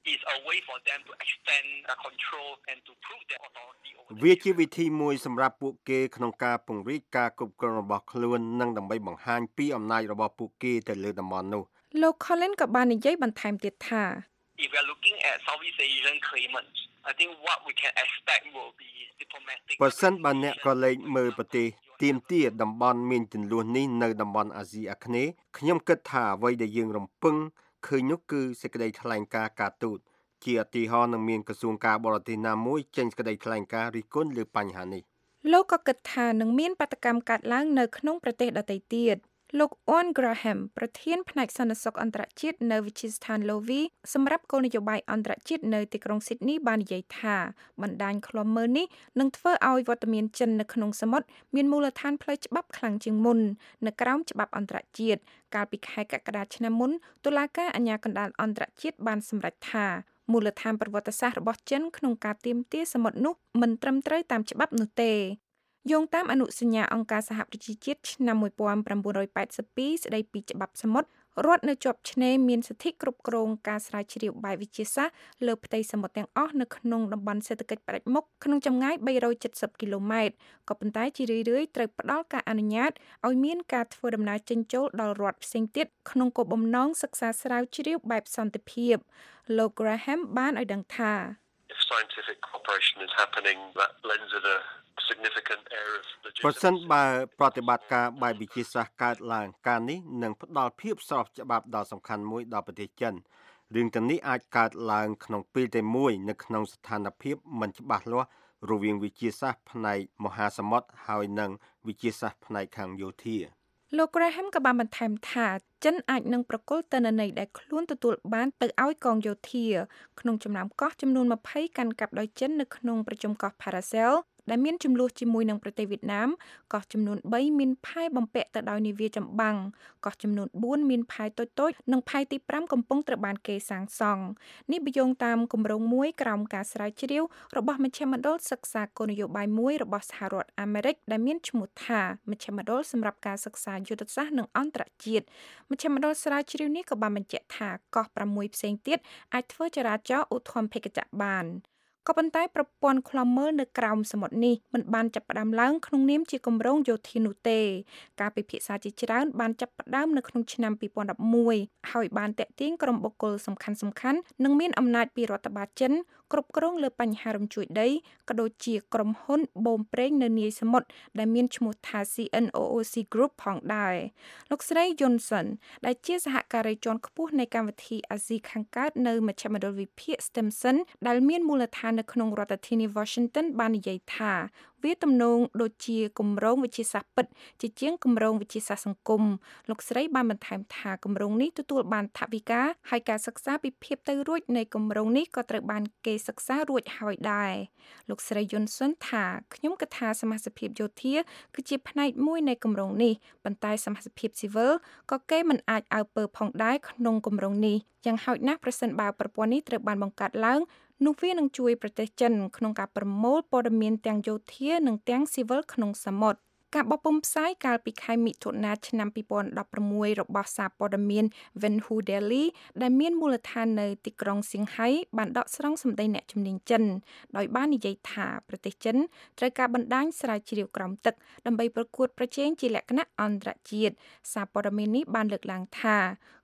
វាជាវិធីមួយសម្រាប់ពួកគេក្នុងការពង្រីកការគ្រប់គ្រងរបស់ខ្លួននិងដើម្បីបង្ហាញពីអំណាចរបស់ពួកគេទៅលើតំបន់នោះលោក Colin ក៏បាននិយាយបន្ថែមទៀតថា If we are looking at Southeast Asian claimants I think what we can expect will be diplomatic បើសិនបើអ្នកក៏លេខមើលប្រទេសទាមទារតំបន់មានចំនួននេះនៅតំបន់អាស៊ីអាគ្នេយ៍ខ្ញុំគិតថាអ្វីដែលយើងរំពឹងឃើញនោះគឺសេចក្តីថ្លែងការណ៍ការទូតជាឧទាហរណ៍នឹងមានក្រសួងការបរទេសណាមួយចេញសេចក្តីថ្លែងការណ៍រិះគន់លើបញ្ហានេះលោកក៏គិតថានឹងមានបាតកម្មកើតឡើងនៅក្នុងប្រទេសដទៃទៀតលោក Owen Graham ប្រធានផ្នែកសន្តិសុខអន្តរជាតិនៅវិទ្យាស្ថាន Lowy សម្រាប់គោលនយោបាយអន្តរជាតិនៅទីក្រុង Sydney បាននិយាយថាបណ្ដាញឃ្លាំមើលនេះនឹងធ្វើឲ្យវត្តមានចិននៅក្នុងសមុទ្រមានមូលដ្ឋានផ្លូវច្បាប់ខ្លាំងជាងមុននៅក្រោមច្បាប់អន្តរជាតិកាលពីខែកក្កដាឆ្នាំមុនតុលាការអាជ្ញាកណ្ដាលអន្តរជាតិបានសម្រេចថាមូលដ្ឋានប្រវត្តិសាស្ត្ររបស់ចិនក្នុងការទាមទារសមុទ្រនោះមិនត្រឹមត្រូវតាមច្បាប់នោះទេយោងតាមអនុសញ្ញាអង្គការសហប្រជាជាតិឆ្នាំmột nghìn chín trăm tám mươi haiស្តីពីច្បាប់សមុទ្ររដ្ឋនៅជាប់ឆ្នេរមានសិទ្ធិគ្រប់គ្រងការស្រាវជ្រាវបែបវិទ្យាសាស្ត្រលើផ្ទៃសមុទ្រទាំងអស់នៅក្នុងតំបន់សេដ្ឋកិច្ចផ្ដាច់មុខក្នុងចម្ងាយបីរយចិតសិបគីឡូម៉ែត្រក៏ប៉ុន្តែជារឿយៗត្រូវផ្ដល់ការអនុញ្ញាតឲ្យមានការធ្វើដំណើរចេញចូលដល់រដ្ឋផ្សេងទៀតក្នុងគោលបំណងសិក្សាស្រាវជ្រាវបែបសន្តិភាពលោក Graham បានឲ្យដឹងថា If scientific cooperation is happening that lends it a significant area of legitimacy ប្រសិនបើប្រតិបត្តិការបែបវិទ្យាសាស្ត្រកើតឡើងការនេះនឹងផ្ដល់ភាពស្របច្បាប់ដ៏សំខាន់មួយដល់ប្រទេសចិនរឿងទាំងនេះអាចកើតឡើងក្នុងពេលតែមួយនៅក្នុងស្ថានភាពមិនច្បាស់លាស់រវាងវិទ្យាសាស្ត្រផ្នែកមហាសមុទ្រហើយនិងវិទ្យាសាស្ត្រផ្នែកខាងយោធាលោក Graham ក៏បានបន្ថែមថាចិនអាចនឹងប្រគល់ទិន្នន័យដែលខ្លួនទទួលបានទៅឲ្យកងយោធាក្នុងចំណោមកោះចំនួនยี่สิบកាន់កាប់ដោយចិននៅក្នុងប្រជុំកោះ Paracel ដែលមានចំនួនជាមួយនឹងប្រទេសវៀតណាមកោះចំនួនបីមានផែបំពាក់ទៅដោយនាវាចម្បាំងកោះចំនួនបួនមានផែតូចៗនិងផែទីប្រាំកំពុងត្រូវបានគេសាងសង់នេះបញ្យងតាមគម្រោងមួយក្រោមការស្រាវជ្រាវរបស់មជ្ឈមណ្ឌលសិក្សាគោលនយោបាយមួយរបស់សហរដ្ឋអាមេរិកដែលមានឈ្មោះថាមជ្ឈមណ្ឌលសម្រាប់ការសិក្សាយុទ្ធសាស្ត្រនិងអន្តរជាតិមជ្ឈមណ្ឌលស្រាវជ្រាវនេះក៏បានបញ្ជាក់ថាកោះប្រាំមួយផ្សេងទៀតអាចធ្វើចរាចរណ៍ឧទ្ធម្ភាគចក្របានក៏ប៉ុន្តែប្រព័ន្ធឃ្លាំមើលនៅក្រោមសមុទ្រនេះមិនបានចាប់ផ្ដើមឡើងក្នុងនាមជាគម្រោងយោធានោះទេការពិភាក្សាជាច្រើនបានចាប់ផ្ដើមនៅក្នុងឆ្នាំពីរពាន់ដប់មួយហើយបានតាក់ទាញក្រុមបុគ្គលសំខាន់ៗនិងមានអំណាចពីរដ្ឋបាលចិនគ្រប់គ្រងលើបញ្ហារំជួយដីក៏ដូចជាក្រុមហ៊ុនបូមប្រេងនៅនាយសមុទ្រដែលមានឈ្មោះថា C N O O C Group ផងដែរលោកស្រី Johnson ដែលជាសហការីជាន់ខ្ពស់នៃកម្មវិធីអាស៊ីខាងកើតនៅមជ្ឈមណ្ឌលវិភាគ Stimson ដែលមានមូលដ្ឋាននៅក្នុងរដ្ឋធានី Washington បាននិយាយថាវាទំនងដូចជាគម្រោងវិទ្យាសាស្ត្រពិតជាជាងគម្រោងវិទ្យាសាស្ត្រសង្គមលោកស្រីបានបន្ថែមថាគម្រោងនេះទទួលបានថវិកាហើយការសិក្សាពីភាពទៅរួចនៃគម្រោងនេះក៏ត្រូវបានគេសិក្សារួចហើយដែរលោកស្រី Johnson ថាខ្ញុំគិតថាសមាជិកភាពយោធាគឺជាផ្នែកមួយនៃគម្រោងនេះប៉ុន្តែសមាជិកភាពស៊ីវិលក៏គេមិនអាចអើពើផងដែរក្នុងគម្រោងនេះយ៉ាងហោចណាស់ប្រសិនបើប្រព័ន្ធនេះត្រូវបានបង្កើតឡើងនោះវានឹងជួយប្រទេសចិនក្នុងការប្រមូលព័ត៌មានទាំងយោធានិងទាំងស៊ីវិលក្នុងសមុទ្រការបោះពុម្ពផ្សាយកាលពីខែមិថុនាឆ្នាំពីរពាន់ដប់ប្រាំមួយរបស់សារព័ត៌មាន Venhu Daily ដែលមានមូលដ្ឋាននៅទីក្រុងសៀងហៃបានដកស្រង់សម្ដីអ្នកជំនាញចិនដោយបាននិយាយថាប្រទេសចិនត្រូវការបណ្ដាញស្រាវជ្រាវក្រោមទឹកដើម្បីប្រកួតប្រជែងជាលក្ខណៈអន្តរជាតិសារព័ត៌មាននេះបានលើកឡើងថា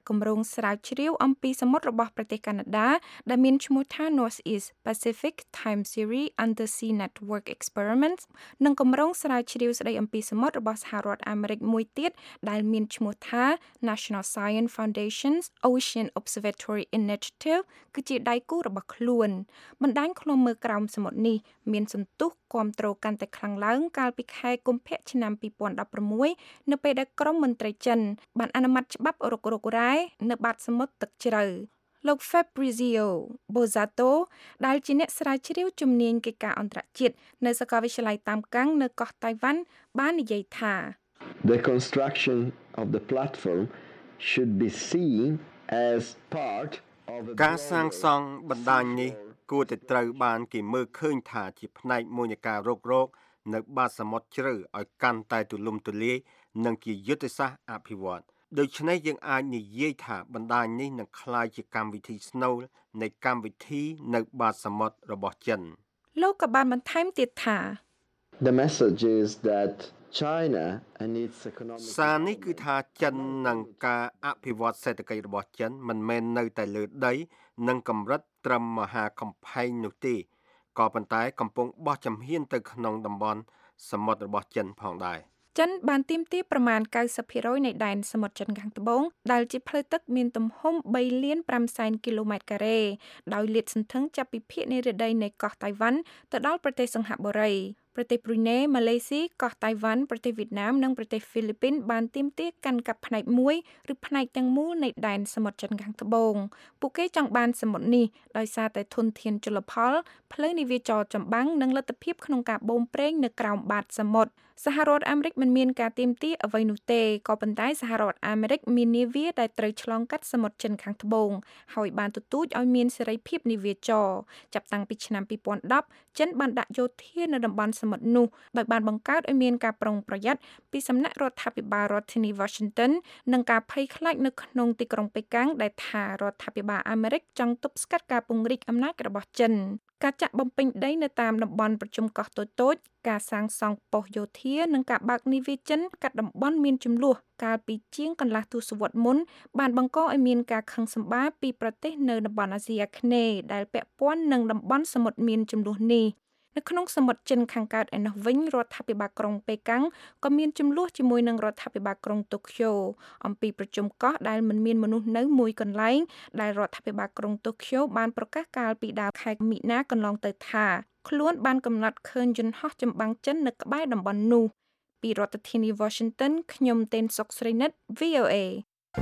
គម្រោងស្រាវជ្រាវអំពីសមុទ្ររបស់ប្រទេសកាណាដាដែលមានឈ្មោះថា Northeast Pacific Time Series Undersea Network Experiments និងគម្រោងស្រាវជ្រាវស្ដីអំពីសមុទ្ររបស់សហរដ្ឋអាមេរិកមួយទៀតដែលមានឈ្មោះថា National Science Foundation's Ocean Observatory Initiative គឺជាដៃគូរបស់ខ្លួនបណ្ដាញឃ្លាំមើលក្រោមសមុទ្រនេះមានសន្ទុះគាំទ្រកាន់តែខ្លាំងឡើងកាលពីខែកុម្ភៈឆ្នាំពីរពាន់ដប់ប្រាំមួយនៅពេលដែលក្រុមមន្ត្រីចិនបានអនុម័តច្បាប់រុករករ៉ែនៅបាតសមុទ្រទឹកជ្រៅលោក Fabrizio Bozzato ដែលជាអ្នកស្រាវជ្រាវជំនាញកិច្ចការអន្តរជាតិនៅសាកលវិទ្យាល័យតាមកាំងនៅកោះតៃវ៉ាន់បាននិយាយថា The construction of the platform should be seen as part of a ការសាងសង់បណ្ដាញនេះគួរតែត្រូវបានគេមើលឃើញថាជាផ្នែកមួយនៃការរករកនៅបាតសមុទ្រជ្រៅឲ្យកាន់តែទូលំទូលាយនិងជាយុទ្ធសាស្ត្រអភិវឌ្ឍន៍ដូច្នេះយើងអាចនិយាយថាបណ្ដាញនេះនឹងក្លាយជាកម្មវិធីស្នូលនៃកម្មវិធីនៅបាតសមុទ្ររបស់ចិនលោកក៏បានបន្ថែមទៀតថា The message is that China and its economic សារនេះគឺថាចិននិងការអភិវឌ្ឍសេដ្ឋកិច្ចរបស់ចិនមិនមែននៅតែលើដីនិងកម្រិតត្រឹមមហាកំផែងនោះទេក៏ប៉ុន្តែកំពុងបោះជំហានទៅក្នុងតំបន់សមុទ្ររបស់ចិនផងដែរចិនបានទាមទារប្រមាណ 九十% នៃដែនសមុទ្រចិនខាងត្បូងដែលជាផ្លូវទឹកមានទំហំ បីលានប្រាំសែនគីឡូម៉ែត្រការ៉េដោយលាតសន្ធឹងចាប់ពីភាគនិរតីនៃកោះតៃវ៉ាន់ទៅដល់ប្រទេសសិង្ហបុរីប្រទេសប្រ៊ុយណេម៉ាឡេស៊ីកោះតៃវ៉ាន់ប្រទេសវៀតណាមនិងប្រទេសហ្វីលីពីនបានទាមទារកាន់កាប់ផ្នែកមួយឬផ្នែកទាំងមូលនៃដែនសមុទ្រចិនខាងត្បូងពួកគេចង់បានសមុទ្រនេះដោយសារតែធនធានជលផលផ្លូវនាវាចរចម្បាំងនិងលទ្ធភាពក្នុងការបូមប្រេងនៅក្រោមបាតសមុទ្រសហរដ្ឋអាមេរិកមិនមានការទាមទារអ្វីនោះទេក៏ប៉ុន្តែសហរដ្ឋអាមេរិកមាននាវាដែលត្រូវឆ្លងកាត់សមុទ្រចិនខាងត្បូងហើយបានទទូចឲ្យមានសេរីភាពនាវាចរចាប់តាំងពីឆ្នាំពីរពាន់ដប់ចិនបានដាក់យោធានៅតំបន់សមុទ្រនោះដោយបានបង្កើតឲ្យមានការប្រុងប្រយ័ត្នពីសំណាក់រដ្ឋាភិបាលរដ្ឋធានី Washington និងការភ័យខ្លាចនៅក្នុងទីក្រុងប៉េកាំងដែលថារដ្ឋាភិបាលអាមេរិកចង់ទប់ស្កាត់ការពង្រីកអំណាចរបស់ចិនការចាក់បំពេញដីនៅតាមតំបន់ប្រជុំកោះតូចៗការសាងសង់ប៉ុស្តិ៍យោធានិងការបើកនាវាចិនកាត់តំបន់មានចំនួនកាលពីជាងកន្លះទសវត្សរ៍មុនបានបង្កឲ្យមានការខឹងសម្បារពីប្រទេសនៅតំបន់អាស៊ីអាគ្នេយ៍ដែលពាក់ព័ន្ធនឹងតំបន់សមុទ្រមានចំនួននេះនៅក្នុងសមុទ្រចិនខាងកើតឯនោះវិញរដ្ឋាភិបាលក្រុងប៉េកាំងក៏មានចំនួនជាមួយនឹងរដ្ឋាភិបាលក្រុងតូក្យូអំពីប្រជុំកោះដែលមិនមានមនុស្សនៅមួយកន្លែងដែលរដ្ឋាភិបាលក្រុងតូក្យូបានប្រកាសកាលពីដើមខែមិនិនាកន្លងទៅថាខ្លួនបានកំណត់ឃើញយន្តហោះចម្បាំងចិននៅក្បែរតំបន់នោះពីរដ្ឋធានី Washington ខ្ញុំទេនសុកស្រីនិត វី អូ អេ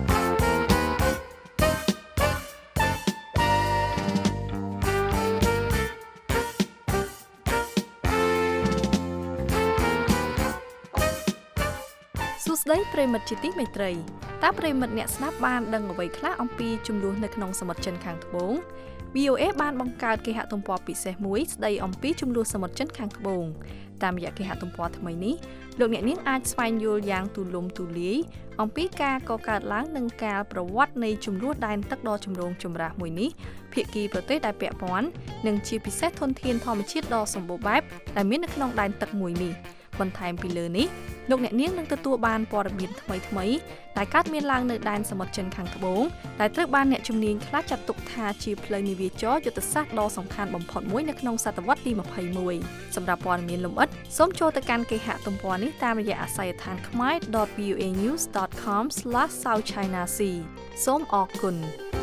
សួស្តីប្រិមិត្តជាទីមេត្រីតើប្រិមិត្តអ្នកស្ដាប់បានដឹងអ្វីខ្លះអំពីចំនួននៅក្នុងសមុទ្រចិនខាងត្បូង វី អូ អេ បានបង្កើតគេហទំព័រពិសេសមួយស្ដីអំពីចំនួនសមុទ្រចិនខាងត្បូងតាមរយៈគេហទំព័រថ្មីនេះលោកអ្នកនាងអាចស្វែងយល់យ៉ាងទូលំទូលាយអំពីការកកើតឡើងនិងការប្រវត្តិនៃចំនួនដែនទឹកដ៏ចម្រូងចម្រាសមួយនេះភាគីប្រទេសដែលពាក់ព័ន្ធនិងជាពិសេសធនធានធម្មជាតិដ៏សម្បូរបែបដែលមាននៅក្នុងដែនទឹកមួយនេះបន្ថែមពីលើនេះលោកអ្នកនាងនឹងទទួលបានព័ត៌មានថ្មីៗដែលកើតមានឡើងនៅដែនសមុទ្រចិនខាងត្បូងដែលត្រូវបានអ្នកជំនាញខ្លះចាត់ទុកថាជាផ្លូវនាវាចរយុទ្ធសាស្ត្រដ៏សំខាន់បំផុតមួយនៅក្នុងសតវត្សរ៍ទីម្ភៃមួយសម្រាប់ព័ត៌មានលម្អិតសូមចូលទៅកាន់គេហទំព័រនេះតាមរយៈអាស័យដ្ឋាន khmer dot v o a news dot com slash south china sea សូមអរគុណ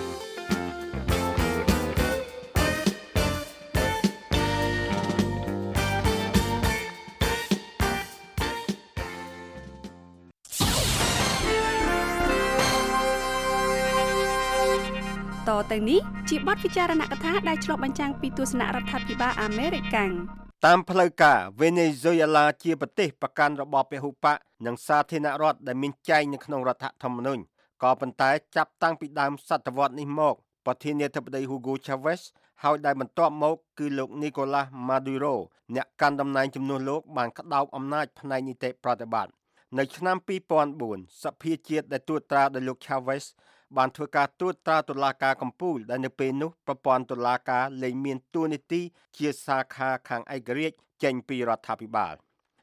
តទៅនេះជាបទពិចារណកថាដែលឆ្លុះបញ្ចាំងពីទស្សនៈរដ្ឋាភិបាលអាមេរិកកាំងតាមផ្លូវការវេណេស៊ុយអេឡាជាប្រទេសប្រកាន់របបពហុបកនិងសាធារណរដ្ឋដែលមានចែងនៅក្នុងរដ្ឋធម្មនុញ្ញក៏ប៉ុន្តែចាប់តាំងពីដើមសតវត្សរ៍នេះមកប្រធានាធិបតី Hugo Chavez ហើយដែលបន្ទាប់មកគឺលោក Nicolas Maduro អ្នកកាន់តំណែងជំនួសលោកបានក្តោបអំណាចផ្នែកនីតិប្រតិបត្តិនៅឆ្នាំពីរពាន់បួនសភាជាតិដែលត្រួតត្រាដោយលោក Chavez បានធ្វើការត្រួតត្រាតុលាការកំពូលដែលនៅពេលនោះប្រព័ន្ធតុលាការលែងមានតួនាទីជាសាខាខាងឯករាជ្យចេញពីរដ្ឋាភិបាល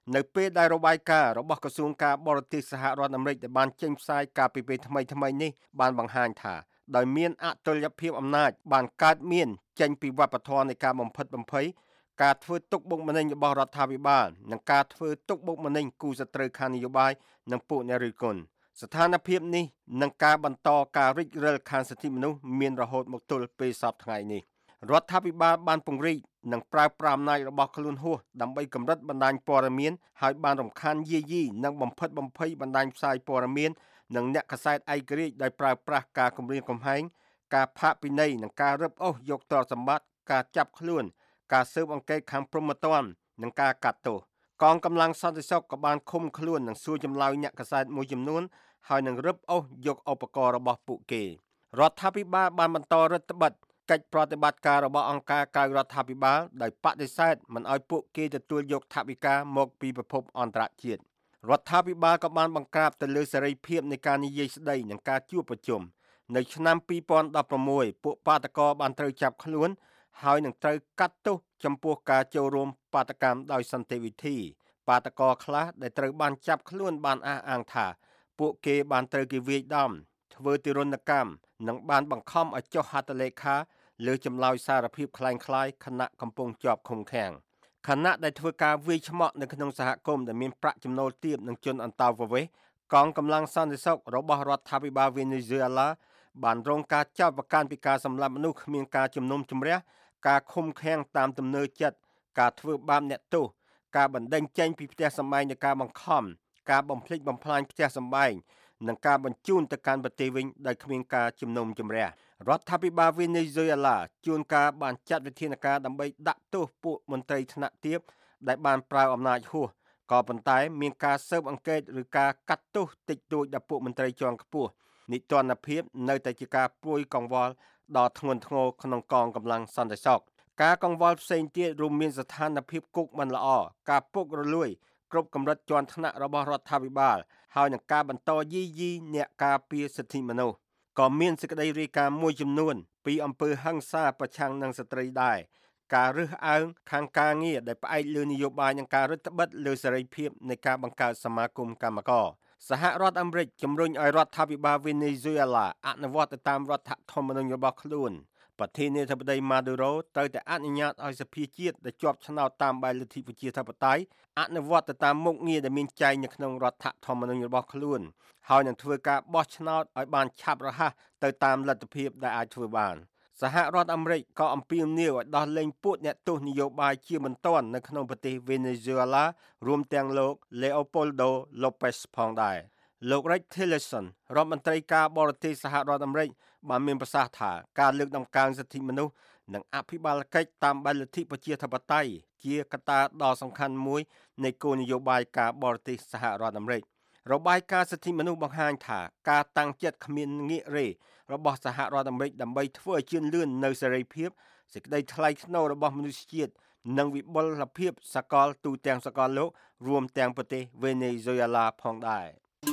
នៅពេលដែលរបាយការណ៍របស់ក្រសួងការបរទេសសហរដ្ឋអាមេរិកដែលបានចេញផ្សាយកាលពីពេលថ្មីថ្មីនេះបានបង្ហាញថាដោយមានអតុល្យភាពអំណាចបានកើតមានចេញពីវប្បធម៌នៃការបំផិតបំភ័យការធ្វើទុកបុកម្នេញរបស់រដ្ឋាភិបាលនិងការធ្វើទុកបុកម្នេញគូសត្រូវខាងនយោបាយនិងពួកអ្នករិះគន់ស្ថានភាពនេះនិងការបន្តការរិចរិលខាងសិទ្ធិមនុស្សមានរហូតមកទល់ពេលសព្វថ្ងៃនេះរដ្ឋាភិបាលបានពង្រីកនិងប្រើប្រាស់អំណាចរបស់ខ្លួនហួសដើម្បីកម្រិតបណ្ដាញព័ត៌មានហើយបានរំខានយាយីនិងបំផិតបំភ័យបណ្ដាញផ្សាយព័ត៌មាននិងអ្នកកាសែតឯករាជ្យដោយប្រើប្រាស់ការគំរាមកំហែងការផាកពិន័យនិងការរឹបអូសយកទ្រព្យសម្បត្តិការចាប់ខ្លួនការស៊ើបអង្កេតខាងព្រហ្មទណ្ឌនិងការកាត់ទោសកងកម្លាំងសន្តិសុខក៏បានឃុំខ្លួននិងសួរចម្លើយអ្នកកាសែតមួយចំនួនហើយនឹងរឹបអូសយកឧបករណ៍របស់ពួកគេរដ្ឋាភិបាលបានបន្តរដ្ឋបិទកិច្ចប្រតិបត្តិការរបស់អង្គការក្រៅរដ្ឋាភិបាលដោយបដិសេធមិនឲ្យពួកគេទទួលយកថវិកាមកពីប្រភពអន្តរជាតិរដ្ឋាភិបាលក៏បានបង្ក្រាបទៅលើសេរីភាពនៃការនិយាយស្ដីនិងការជួបប្រជុំនៅឆ្នាំពីរពាន់ដប់ប្រាំមួយពួកបាតកោបានត្រូវចាប់ខ្លួនហើយនឹងត្រូវកាត់ទោសចំពោះការចូលរួមបាតកម្មដោយសន្តិវិធីបាតកោខ្លះដែលត្រូវបានចាប់ខ្លួនបានអះអាងថាពួកគេបានត្រូវគេវាយដំធ្វើទារុណកម្មនិងបានបង្ខំឲ្យចុះហត្ថលេខាលើចម្លើយសារភាពคล้ายៗខណៈកំពុងជាប់ឃុំឃាំងខណៈដែលធ្វើការវាយឆ្មក់នៅក្នុងសហគមន៍ដែលមានប្រាក់ចំណូលទាបនិងជនអន្តោប្រវេសន៍កងកម្លាំងសន្តិសុខរបស់រដ្ឋាភិបាលវេណេស៊ុយអេឡាបានរងការចោទប្រកាន់ពីការសម្លាប់មនុស្សគ្មានការជំនុំជម្រះការឃុំឃាំងតាមទំនើចិត្តការធ្វើបាបអ្នកទោសការបណ្តេញចេញពីផ្ទះសម្បែងដោយការបង្ខំការបំផ្លិចបំផ្លាញផ្ទះសម្បែងនិងការបញ្ជូនទៅកាន់ប្រទេសវិញដោយគ្មានការជំនុំជម្រះរដ្ឋាភិបាលវេណេស៊ុយអេឡាជួនកាលបានចាត់វិធានការដើម្បីដាក់ទោសពួកមន្ត្រីថ្នាក់ទាបដែលបានប្រើអំណាចហួសក៏ប៉ុន្តែមានការស៊ើបអង្កេតឬការកាត់ទោសតិចតួចដល់ពួកមន្ត្រីជាន់ខ្ពស់នីតិរដ្ឋភាពនៅតែជាការព្រួយកង្វល់ដ៏ធ្ងន់ធ្ងរក្នុងកងកម្លាំងសន្តិសុខការកង្វល់ផ្សេងទៀតរួមមានស្ថានភាពគុកមិនល្អការពុករលួយគ្រប់កម្រិតជាន់ថ្នាក់របស់រដ្ឋាភិបាលហើយនឹងការបន្តយីយីអ្នកការពារសិទ្ធិមនុស្សក៏មានសេចក្តីរាយការណ៍មួយចំនួនពីអំពើហិង្សាប្រឆាំងនឹងស្ត្រីដែរការរើសអើងខាងការងារដែលផ្អែកលើនយោបាយនិងការរឹតបន្តឹងលើសេរីភាពនៃការបង្កើតសមាគមកម្មករសហរដ្ឋអាមេរិកជំរុញឲ្យរដ្ឋាភិបាលវេណេស៊ុយអេឡាអនុវត្តតាមរដ្ឋធម្មនុញ្ញរបស់ខ្លួនប្រធានាធិបតីម៉ាឌូរ៉ូត្រូវតែអនុញ្ញាតឲ្យសភាជាតិដែលជាប់ឆ្នោតតាមបែបលទ្ធិប្រជាធិបតេយ្យអនុវត្តទៅតាមមុខងារដែលមានចែងនៅក្នុងរដ្ឋធម្មនុញ្ញរបស់ខ្លួនហើយនឹងធ្វើការបោះឆ្នោតឲ្យបានឆាប់រហ័សទៅតាមលទ្ធភាពដែលអាចធ្វើបានសហរដ្ឋអាមេរិកក៏អំពាវនាវឲ្យដោះលែងពួកអ្នកទោសនយោបាយជាបន្ទាន់នៅក្នុងប្រទេសវេណេស៊ុយអេឡារួមទាំងលោក Leopoldo Lopez ផងដែរលោក Rex Tillerson រដ្ឋមន្ត្រីការបរទេសសហរដ្ឋអាមេរិកបានមានប្រសាសន៍ថាការលើកតម្កើងសិទ្ធិមនុស្សនិងអភិបាលកិច្ចតាមបែបលទ្ធិប្រជាធិបតេយ្យជាកត្តាដ៏សំខាន់មួយនៃគោលនយោបាយការបរទេសសហរដ្ឋអាមេរិករបាយការណ៍សិទ្ធិមនុស្សបង្ហាញថាការតាំងចិត្តគ្មានងាករេរបស់សហរដ្ឋអាមេរិកដើម្បីធ្វើឲ្យជឿនលឿននៅសេរីភាពសេចក្តីថ្លៃថ្នូររបស់មនុស្សជាតិនិងវិបុលភាពសកលទូទាំងសកលលោករួមទាំងប្រទេសវេណេស៊ុយអេឡាផងដែរ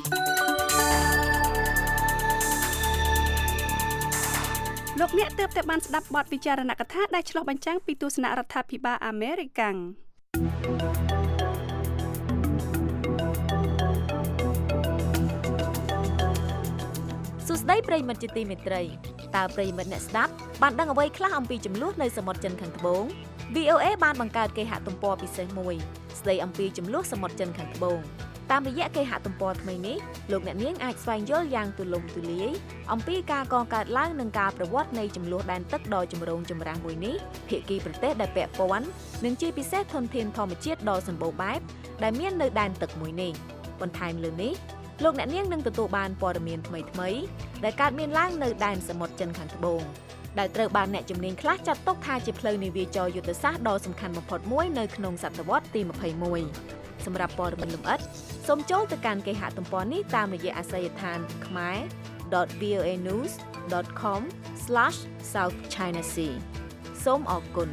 លោកអ្នកទើបតែបានស្ដាប់បទពិចារណកថាដែលឆ្លុះបញ្ចាំងពីទស្សនៈរដ្ឋាភិបាលអាមេរិកាំងសួស្តីប្រិយមិត្តជាទីមេត្រីតើប្រិយមិត្តអ្នកស្ដាប់បានដឹងអ្វីខ្លះអំពីចំនួននៅសមុទ្រចិនខាងត្បូង វី អូ អេ បានបង្កើតគេហទំព័រពិសេសមួយស្ដីអំពីចំនួនសមុទ្រចិនខាងត្បូងតាមរយៈគេហទំព័រថ្មីនេះលោកអ្នកនាងអាចស្វែងយល់យ៉ាងទូលំទូលាយអំពីការកកើតឡើងនិងការប្រវត្តិនៃចំនួនដែនទឹកដ៏ចម្រូងចម្រាសមួយនេះភាគីប្រទេសដែលពាក់ព័ន្ធនិងជាពិសេសធនធានធម្មជាតិដ៏សម្បូរបែបដែលមាននៅដែនទឹកមួយនេះបន្ថែមលើនេះលោកអ្នកនាងនឹងទទួលបានព័ត៌មានថ្មីៗដែលកើតមានឡើងនៅដែនសមុទ្រចិនខាងត្បូងដែលត្រូវបានអ្នកជំនាញខ្លះចាត់ទុកថាជាផ្លូវនាវាចរយុទ្ធសាស្ត្រដ៏សំខាន់បំផុតមួយនៅក្នុងសតវត្សទីម្ភៃមួយសម្រាប់ព័ត៌មានលម្អិតសូមចូលទៅកាន់គេហទំព័រនេះតាមរយៈអាសយដ្ឋាន khmer dot v o a news dot com slash south china sea សូមអរគុណ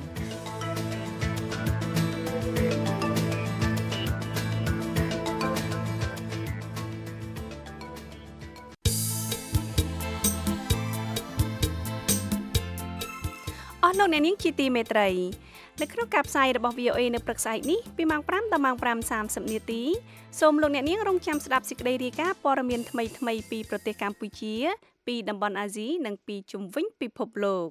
អស់លោកអ្នកនាងជាទីមេត្រីនៅក្នុងការផ្សាយរបស់ វី អូ เอ នៅព្រឹកស្អែកនេះពីម៉ោងប្រាំដល់ម៉ោងប្រាំសាមសិបនាទីសូមលោកអ្នកនាងរងចាំស្ដាប់សេចក្តីរាយការណ៍ព័ត៌មានថ្មីៗពីប្រទេសកម្ពុជាពីតំបន់អាស៊ីនិងពីជុំវិញពិភពលោក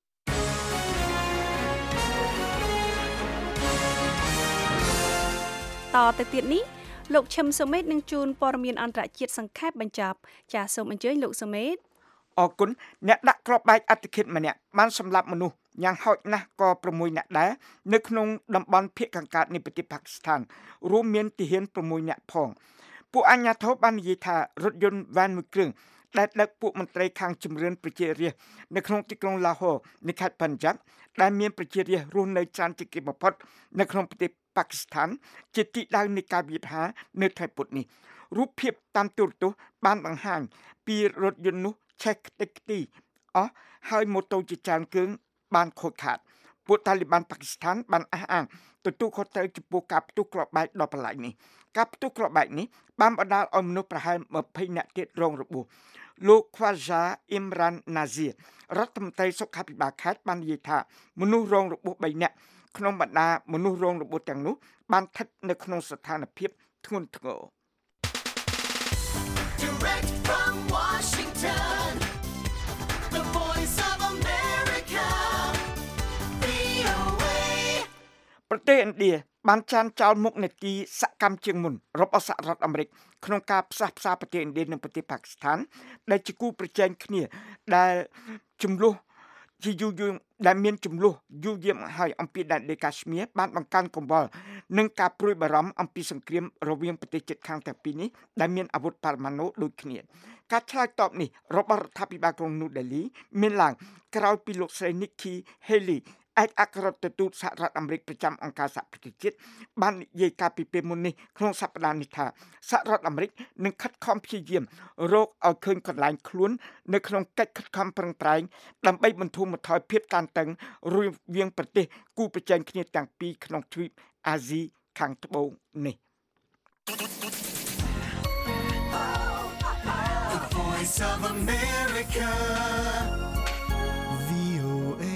តទៅទៀតនេះលោកឈឹមសុមេតនឹងជួនព័ត៌មានអន្តរជាតិសង្ខេបបញ្ចប់ចាសសូមអញ្ជើញលោកសុមេតអរគុណអ្នកដាក់គ្រាប់បែកអតិថិតម្នាក់បានសម្លាប់មនុស្សយ៉ាងហោចណាស់ក៏៦នាក់ដែរនៅក្នុងតំបន់ភាគខាងកើតនៃប្រទេសប៉ាគីស្ថានរួមមានទាហាន៦នាក់ផងពួកអាជ្ញាធរបាននិយាយថារថយន្តវ៉ានមួយគ្រឿងដែលដឹកពួកមន្ត្រីខាងជំរឿនប្រជារាស្ត្រនៅក្នុងទីក្រុងឡាហូនៃខេត្តបញ្ចាបដែលមានប្រជារាស្ត្ររស់នៅច្រើនជាងគេបំផុតនៅក្នុងប្រទេសប៉ាគីស្ថានជាទីដៅនៃការវាយប្រហារនៅថ្ងៃពុធនេះរូបភាពតាមទូរទស្សន៍បានបង្ហាញពីរថយន្តនោះឆេះខ្ទេចខ្ទីអស់ហើយម៉ូតូជាច្រើនគ្រឿងបានខូចខាតពួកតាលីបានប៉ាគីស្ថានបានអះអាងទទួលខុសត្រូវចំពោះការផ្ទុះគ្រាប់បែកដ៏ប្រឡាយនេះការផ្ទុះគ្រាប់បែកនេះបានបណ្ដាលឲ្យមនុស្សប្រហែលម្ភៃនាក់ទៀតរងរបួសលោក Khwaja Imran Nazir រដ្ឋមន្ត្រីសុខាភិបាលខេត្តបាននិយាយថាមនុស្សរងរបួសបីនាក់ក្នុងបណ្ដាមនុស្សរងរបួសទាំងនោះបានស្ថិតនៅក្នុងស្ថានភាពធ្ងន់ធ្ងរ Direct from Washington, the voice of America, វី អូ เอប្រទេសឥណ្ឌាបានចានចោលមុខនីតិសកម្មជាងមុនរបស់សហរដ្ឋអាមេរិកក្នុងការផ្សះផ្សាប្រទេសឥណ្ឌានិងប្រទេសប៉ាគីស្ថានដែលជាគូប្រជែងគ្នាដែលចំនួនជាយូរយូរដែលមានចំនួនយូរយាមហើយអំពីដែនដីកាಶ್មៀរបានបង្កើនកង្វល់និងការព្រួយបារម្ភអំពីសង្គ្រាមរវាងប្រទេសជិតខាងទាំងពីរនេះដែលមានអាវុធបរមាណូដូចគ្នាការឆ្លើយតបនេះរបស់រដ្ឋាភិបាលក្រុងនូដេលីមានឡើងក្រោយពីលោកស្រី Nikki Haley ឯកអគ្គរដ្ឋទូតសហរដ្ឋអាមេរិកប្រចាំអង្គការសហប្រជាជាតិបាននិយាយការពីពេលមុននេះក្នុងសប្តាហ៍នេះថាសហរដ្ឋអាមេរិកនឹងខិតខំព្យាយាមរកឲ្យឃើញកន្លែងខ្លួននៅក្នុងកិច្ចខិតខំប្រឹងប្រែងដើម្បីបន្ធូរបន្ថយភាពតានតឹងរវាងប្រទេសគូប្រជែងគ្នាទាំងពីរក្នុងទ្វីបអាស៊ីខាងត្បូងនេះ The voice of America, វី អូ เอ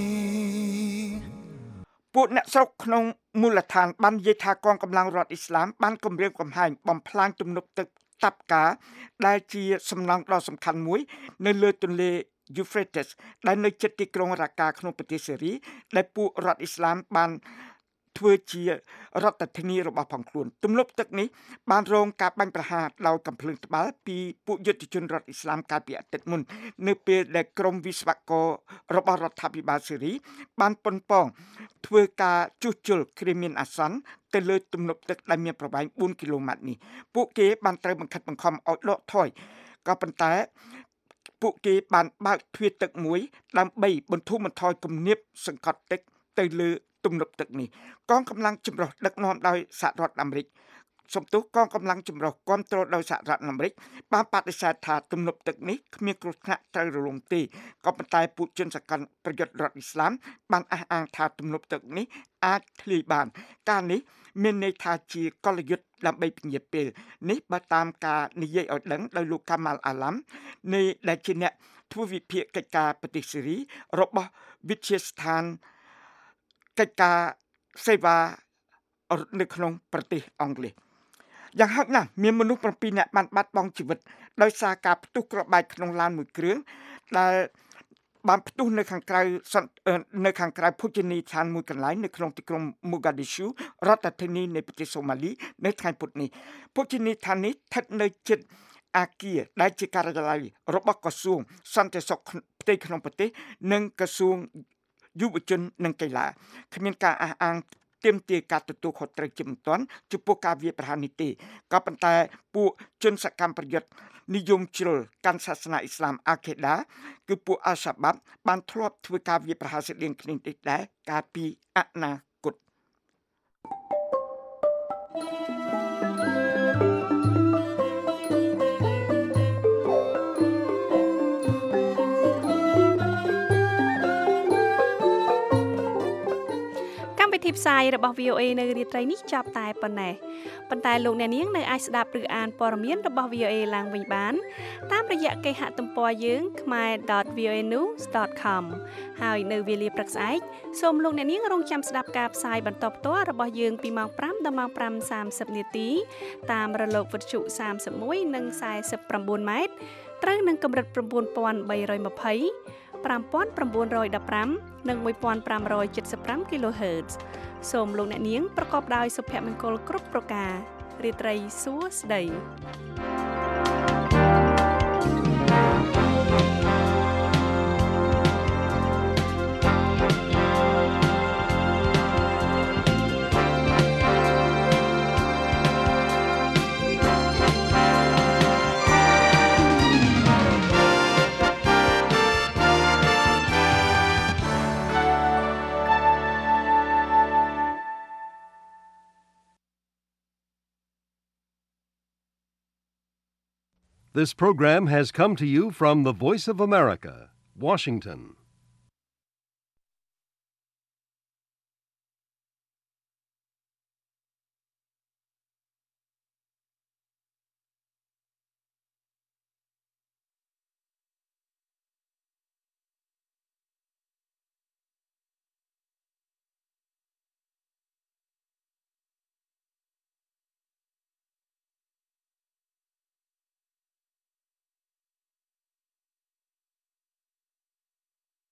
ពួកអ្នកស្រុកក្នុងមូលដ្ឋានបាននិយាយថាកងកម្លាំងរដ្ឋអ៊ីស្លាមបានគម្រាមកំហែងបំផ្លាញទំនប់ទឹកតាប់កាដែលជាសំណង់ដ៏សំខាន់មួយនៅលើទន្លេ Euphrates ដែលនៅជិតទីក្រុងរ៉ាកាក្នុងប្រទេសសេរីដែលពួករដ្ឋអ៊ីស្លាមបានធ្វើជារដ្ឋធានីរបស់ផងខ្លួនទំនប់ទឹកនេះបានរងការបាញ់ប្រហារដោយកាំភ្លើងត្បាល់ពីពួកយុទ្ធជនរដ្ឋអ៊ីស្លាមកាលពីអាទិត្យមុននៅពេលដែលក្រុមវិស្វកររបស់រដ្ឋាភិបាលសេរីបានប៉ុនប៉ងធ្វើការជួសជុលគ្រាមានអាសន្នទៅលើទំនប់ទឹកដែលមានប្រវែងបួនគីឡូម៉ែត្រនេះពួកគេបានត្រូវបង្ខិតបង្ខំឲ្យដកថយក៏ប៉ុន្តែពួកគេបានបើកទ្វារទឹកមួយដើម្បីបន្ធូរបន្ថយគំនាបសង្កត់ទឹកទៅលើទំនប់ទឹកនេះកងកម្លាំងចម្រុះដឹកនាំដោយសហរដ្ឋអាមេរិកសំទោសកងកម្លាំងចម្រុះគ្រប់គ្រងដោយសហរដ្ឋអាមេរិកបានបដិសេធថាទំនប់ទឹកនេះគ្មានគ្រោះថ្នាក់ត្រូវរលំទេក៏ប៉ុន្តែពួកជនសកម្មប្រយុទ្ធរដ្ឋអ៊ីស្លាមបានអះអាងថាទំនប់ទឹកនេះអាចធ្លាយបានការនេះមានន័យថាជាកលយុទ្ធដើម្បីពញាពេលនេះបើតាមការនិយាយឲ្យដឹងដោយលោកកាម៉ាល់អាឡាំនៃដែលជាអ្នកធ្វើវិភាគកិច្ចការប្រទេសសេរីរបស់វិទ្យាស្ថានកិច្ចការសេវានៅក្នុងប្រទេសអង់គ្លេសយ៉ាងហោចណាស់មានមនុស្ស7នាក់បានបាត់បង់ជីវិតដោយសារការផ្ទុះគ្រាប់បែកក្នុងឡានមួយគ្រឿងដែលបានផ្ទុះនៅខាងក្រៅនៅខាងក្រៅភោជនីយដ្ឋានមួយកន្លែងនៅក្នុងទីក្រុងមូហ្គាឌីស៊ូរដ្ឋធានីនៃប្រទេសសូម៉ាលីនៅថ្ងៃពុធនេះភោជនីយដ្ឋាននេះស្ថិតនៅជិតអាគារដែលជាការិយាល័យរបស់ក្រសួងសន្តិសុខផ្ទៃក្នុងប្រទេសនិងក្រសួងយុវជននិងកីឡាគ្មានការអះអាងទាមទារការទទួលខុសត្រូវជាបន្ទាន់ចំពោះការវាយប្រហារនេះទេក៏ប៉ុន្តែពួកជនសកម្មប្រយុទ្ធនិយមជ្រុលកាន់សាសនាអ៊ីស្លាមអាខេដាគឺពួកអាល់សាបាប់បានធ្លាប់ធ្វើការវាយប្រហារស្តៀងគ្នានេះដែរកាលពីអនាគតធីផ្សាយរបស់ វី អូ เอ នៅរាត្រីនេះចាប់តែប៉ុណ្ណេះប៉ុន្តែលោកអ្នកនាងនៅអាចស្ដាប់ឬអានព័ត៌មានរបស់ វី អូ เอ ឡើងវិញបានតាមរយៈគេហទំព័រយើង khmer dot v o a news dot com ហើយនៅវេលាព្រឹកស្អែកសូមលោកអ្នកនាងរងចាំស្ដាប់ការផ្សាយបន្តផ្ទាល់របស់យើងពីម៉ោងfiveដល់ម៉ោងfiveសាមសិបនាទីតាមរលកវិទ្យុសាមសិបមួយនិងfourสิบเก้าម៉ែត្រត្រូវនឹងកម្រិតnine thousand three hundred twenty five five nine one fiveនិងfifteen seventy-five គីឡូហឺតซ์សូមលោកអ្នកនាងប្រកបដោយសុភមង្គលគ្រប់ប្រការរាត្រីសួស្តី This program has come to you from the Voice of America, Washington.